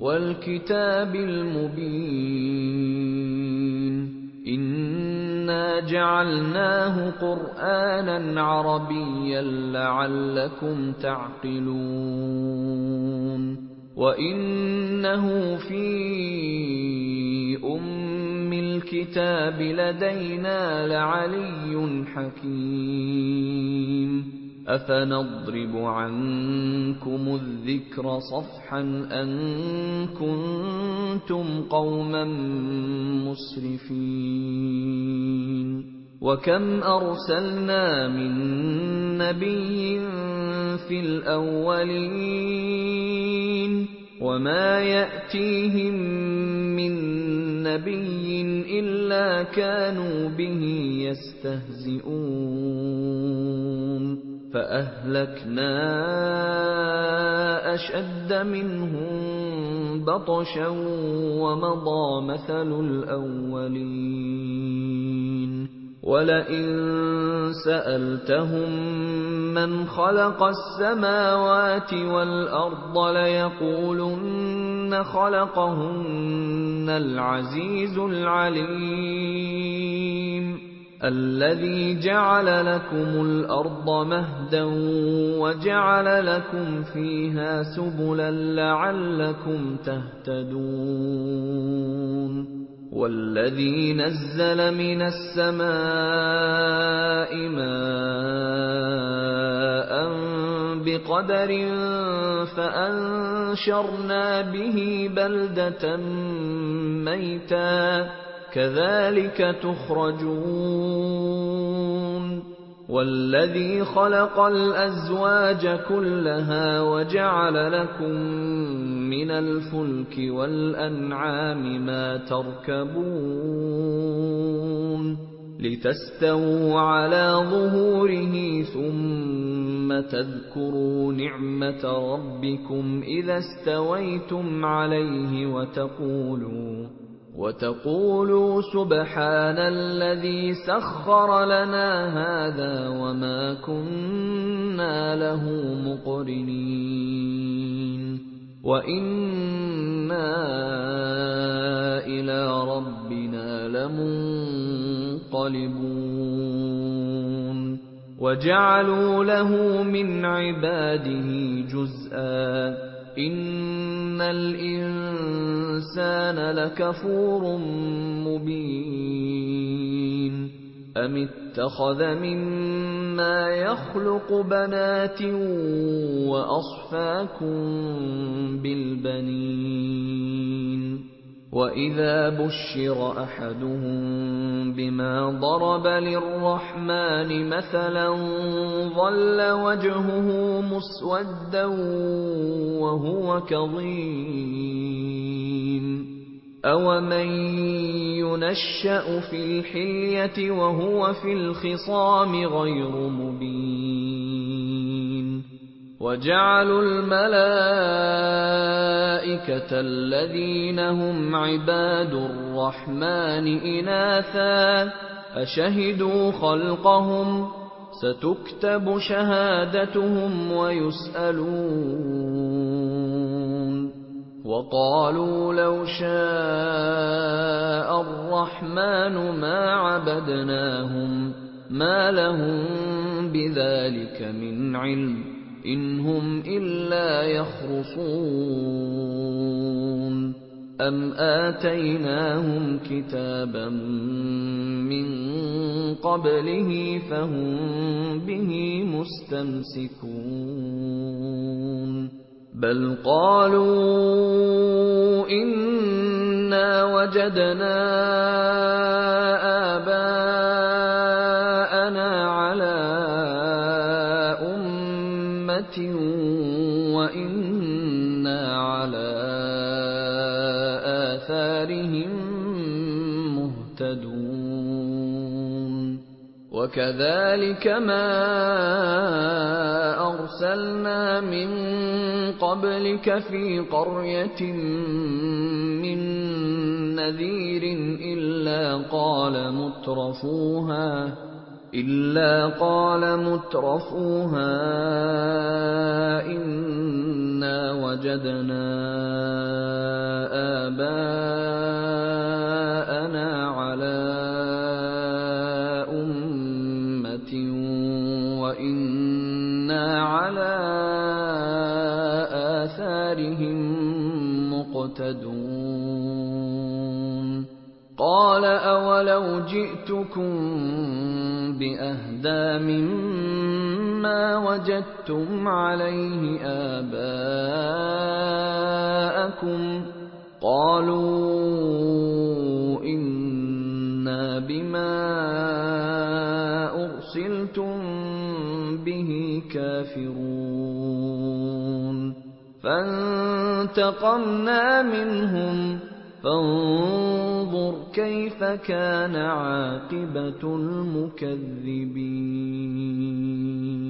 والکتاب المبین. انا إِنَّا جَعَلْنَاهُ قُرْآنًا عَرَبِيًّا لَّعَلَّكُمْ تَعْقِلُونَ وَإِنَّهُ فِي أُمِّ الْكِتَابِ لَدَيْنَا لَعَلِيٌّ حَكِيمٌ أَفَنَضْرِبُ عَنكُمُ الذِّكْرَ صَفْحًا أَن كُنتُمْ قَوْمًا مُّسْرِفِينَ وَكَمْ أَرْسَلْنَا مِن نَّبِيٍّ فِي الْأَوَّلِينَ وَمَا يَأْتِيهِم مِّن نَّبِيٍّ إِلَّا كَانُوا بِهِ يَسْتَهْزِئُونَ فَأَهْلَكْنَا أَشَدَّ مِنْهُم بَطْشًا وَمَضَىٰ مَثَلُ الْأَوَّلِينَ وَلَئِن سَأَلْتَهُم مَّنْ خَلَقَ السَّمَاوَاتِ وَالْأَرْضَ لَيَقُولُنَّ خَلَقَهُنَّ الْعَزِيزُ الْعَلِيمُ الَّذِي جَعَلَ لَكُمُ الْأَرْضَ مَهْدًا وَجَعَلَ لَكُمْ فِيهَا سُبُلًا لَّعَلَّكُمْ تَهْتَدُونَ وَالَّذِي نَزَّلَ مِنَ السَّمَاءِ مَاءً بِقَدَرٍ فَأَنشَرْنَا بِهِ بَلْدَةً مَّيْتًا كَذَلِكَ تُخْرَجُونَ وَالَّذِي خَلَقَ الْأَزْوَاجَ كُلَّهَا وَجَعَلَ لَكُم مِّنَ الْفُلْكِ وَالْأَنْعَامِ مَا تَرْكَبُونَ لِتَسْتَوُوا عَلَىٰ ظُهُورِهِ ثُمَّ تَذْكُرُوا نِعْمَةَ رَبِّكُمْ إِذَا اسْتَوَيْتُمْ عَلَيْهِ وَتَقُولُوا وَتَقُولُوا سُبْحَانَ الَّذِي سَخَّرَ لَنَا هَٰذَا وَمَا كُنَّا لَهُ مُقْرِنِينَ وَإِنَّا إِلَىٰ رَبِّنَا لَمُنقَلِبُونَ وَجَعَلُوا لَهُ مِنْ عِبَادِهِ جُزْءًا إِنَّ الْإِنسَانَ لَكَفُورٌ مُّبِينٌ أَمِ اتَّخَذَ مِمَّا يَخْلُقُ بَنَاتٍ وَأَصْفَاكُم بِالْبَنِينَ وَإِذَا بُشِّرَ أَحَدُهُم بِمَا ضَرَبَ لِلرَّحْمَٰنِ مَثَلًا ظَلَّ وَجْهُهُ مُسْوَدًّا وَهُوَ كَظِيمٌ أَوَمَن يُنَشَّأُ فِي الْحِلْيَةِ وَهُوَ فِي الْخِصَامِ غَيْرُ مُبِينٍ وَجَعَلُوا الْمَلَائِكَةَ الَّذِينَ هُمْ عِبَادُ الرَّحْمَٰنِ إِنَاثًا أَشَهِدُوا خَلْقَهُمْ ۚ سَتُكْتَبُ شَهَادَتُهُمْ وَيُسْأَلُونَ وَقَالُوا لَوْ شَاءَ الرَّحْمَٰنُ مَا عَبَدْنَاهُم ۗ مَّا لَهُم بِذَٰلِكَ مِنْ عِلْمٍ ۖ إِنْ هُمْ إِلَّا يَخْرُصُونَ أَمْ آتَيْنَاهُمْ كِتَابًا مِّن قَبْلِهِ فَهُم بِهِ مُسْتَمْسِكُونَ بَلْ قَالُوا إِنَّا وَجَدْنَا آبَاءَنَا عَلَىٰ أُمَّةٍ وَإِنَّا عَلَىٰ آثَارِهِم مُّهْتَدُونَ وَكَذَٰلِكَ مَا أَرْسَلْنَا مِن قَبْلِكَ فِي قَرْيَةٍ مِّن نَّذِيرٍ إِلَّا قَالَ مُتْرَفُوهَا إِلَّا قَالَ مُتْرَفُوهَا إِنَّا وَجَدْنَا آبَاءَنَا عَلَىٰ آثَارِهِم مُّقْتَدُونَ قَالَ أَوَلَوْ جِئْتُكُم بِأَهْدَىٰ مِمَّا وَجَدتُّمْ عَلَيْهِ آبَاءَكُمْ ۖ قَالُوا إِنَّا بِمَا أُرْسِلْتُم بِهِ كَافِرُونَ فَانتَقَمْنَا مِنْهُمْ فانظُرْ كَيْفَ كَانَ عَاقِبَةُ الْمُكَذِّبِينَ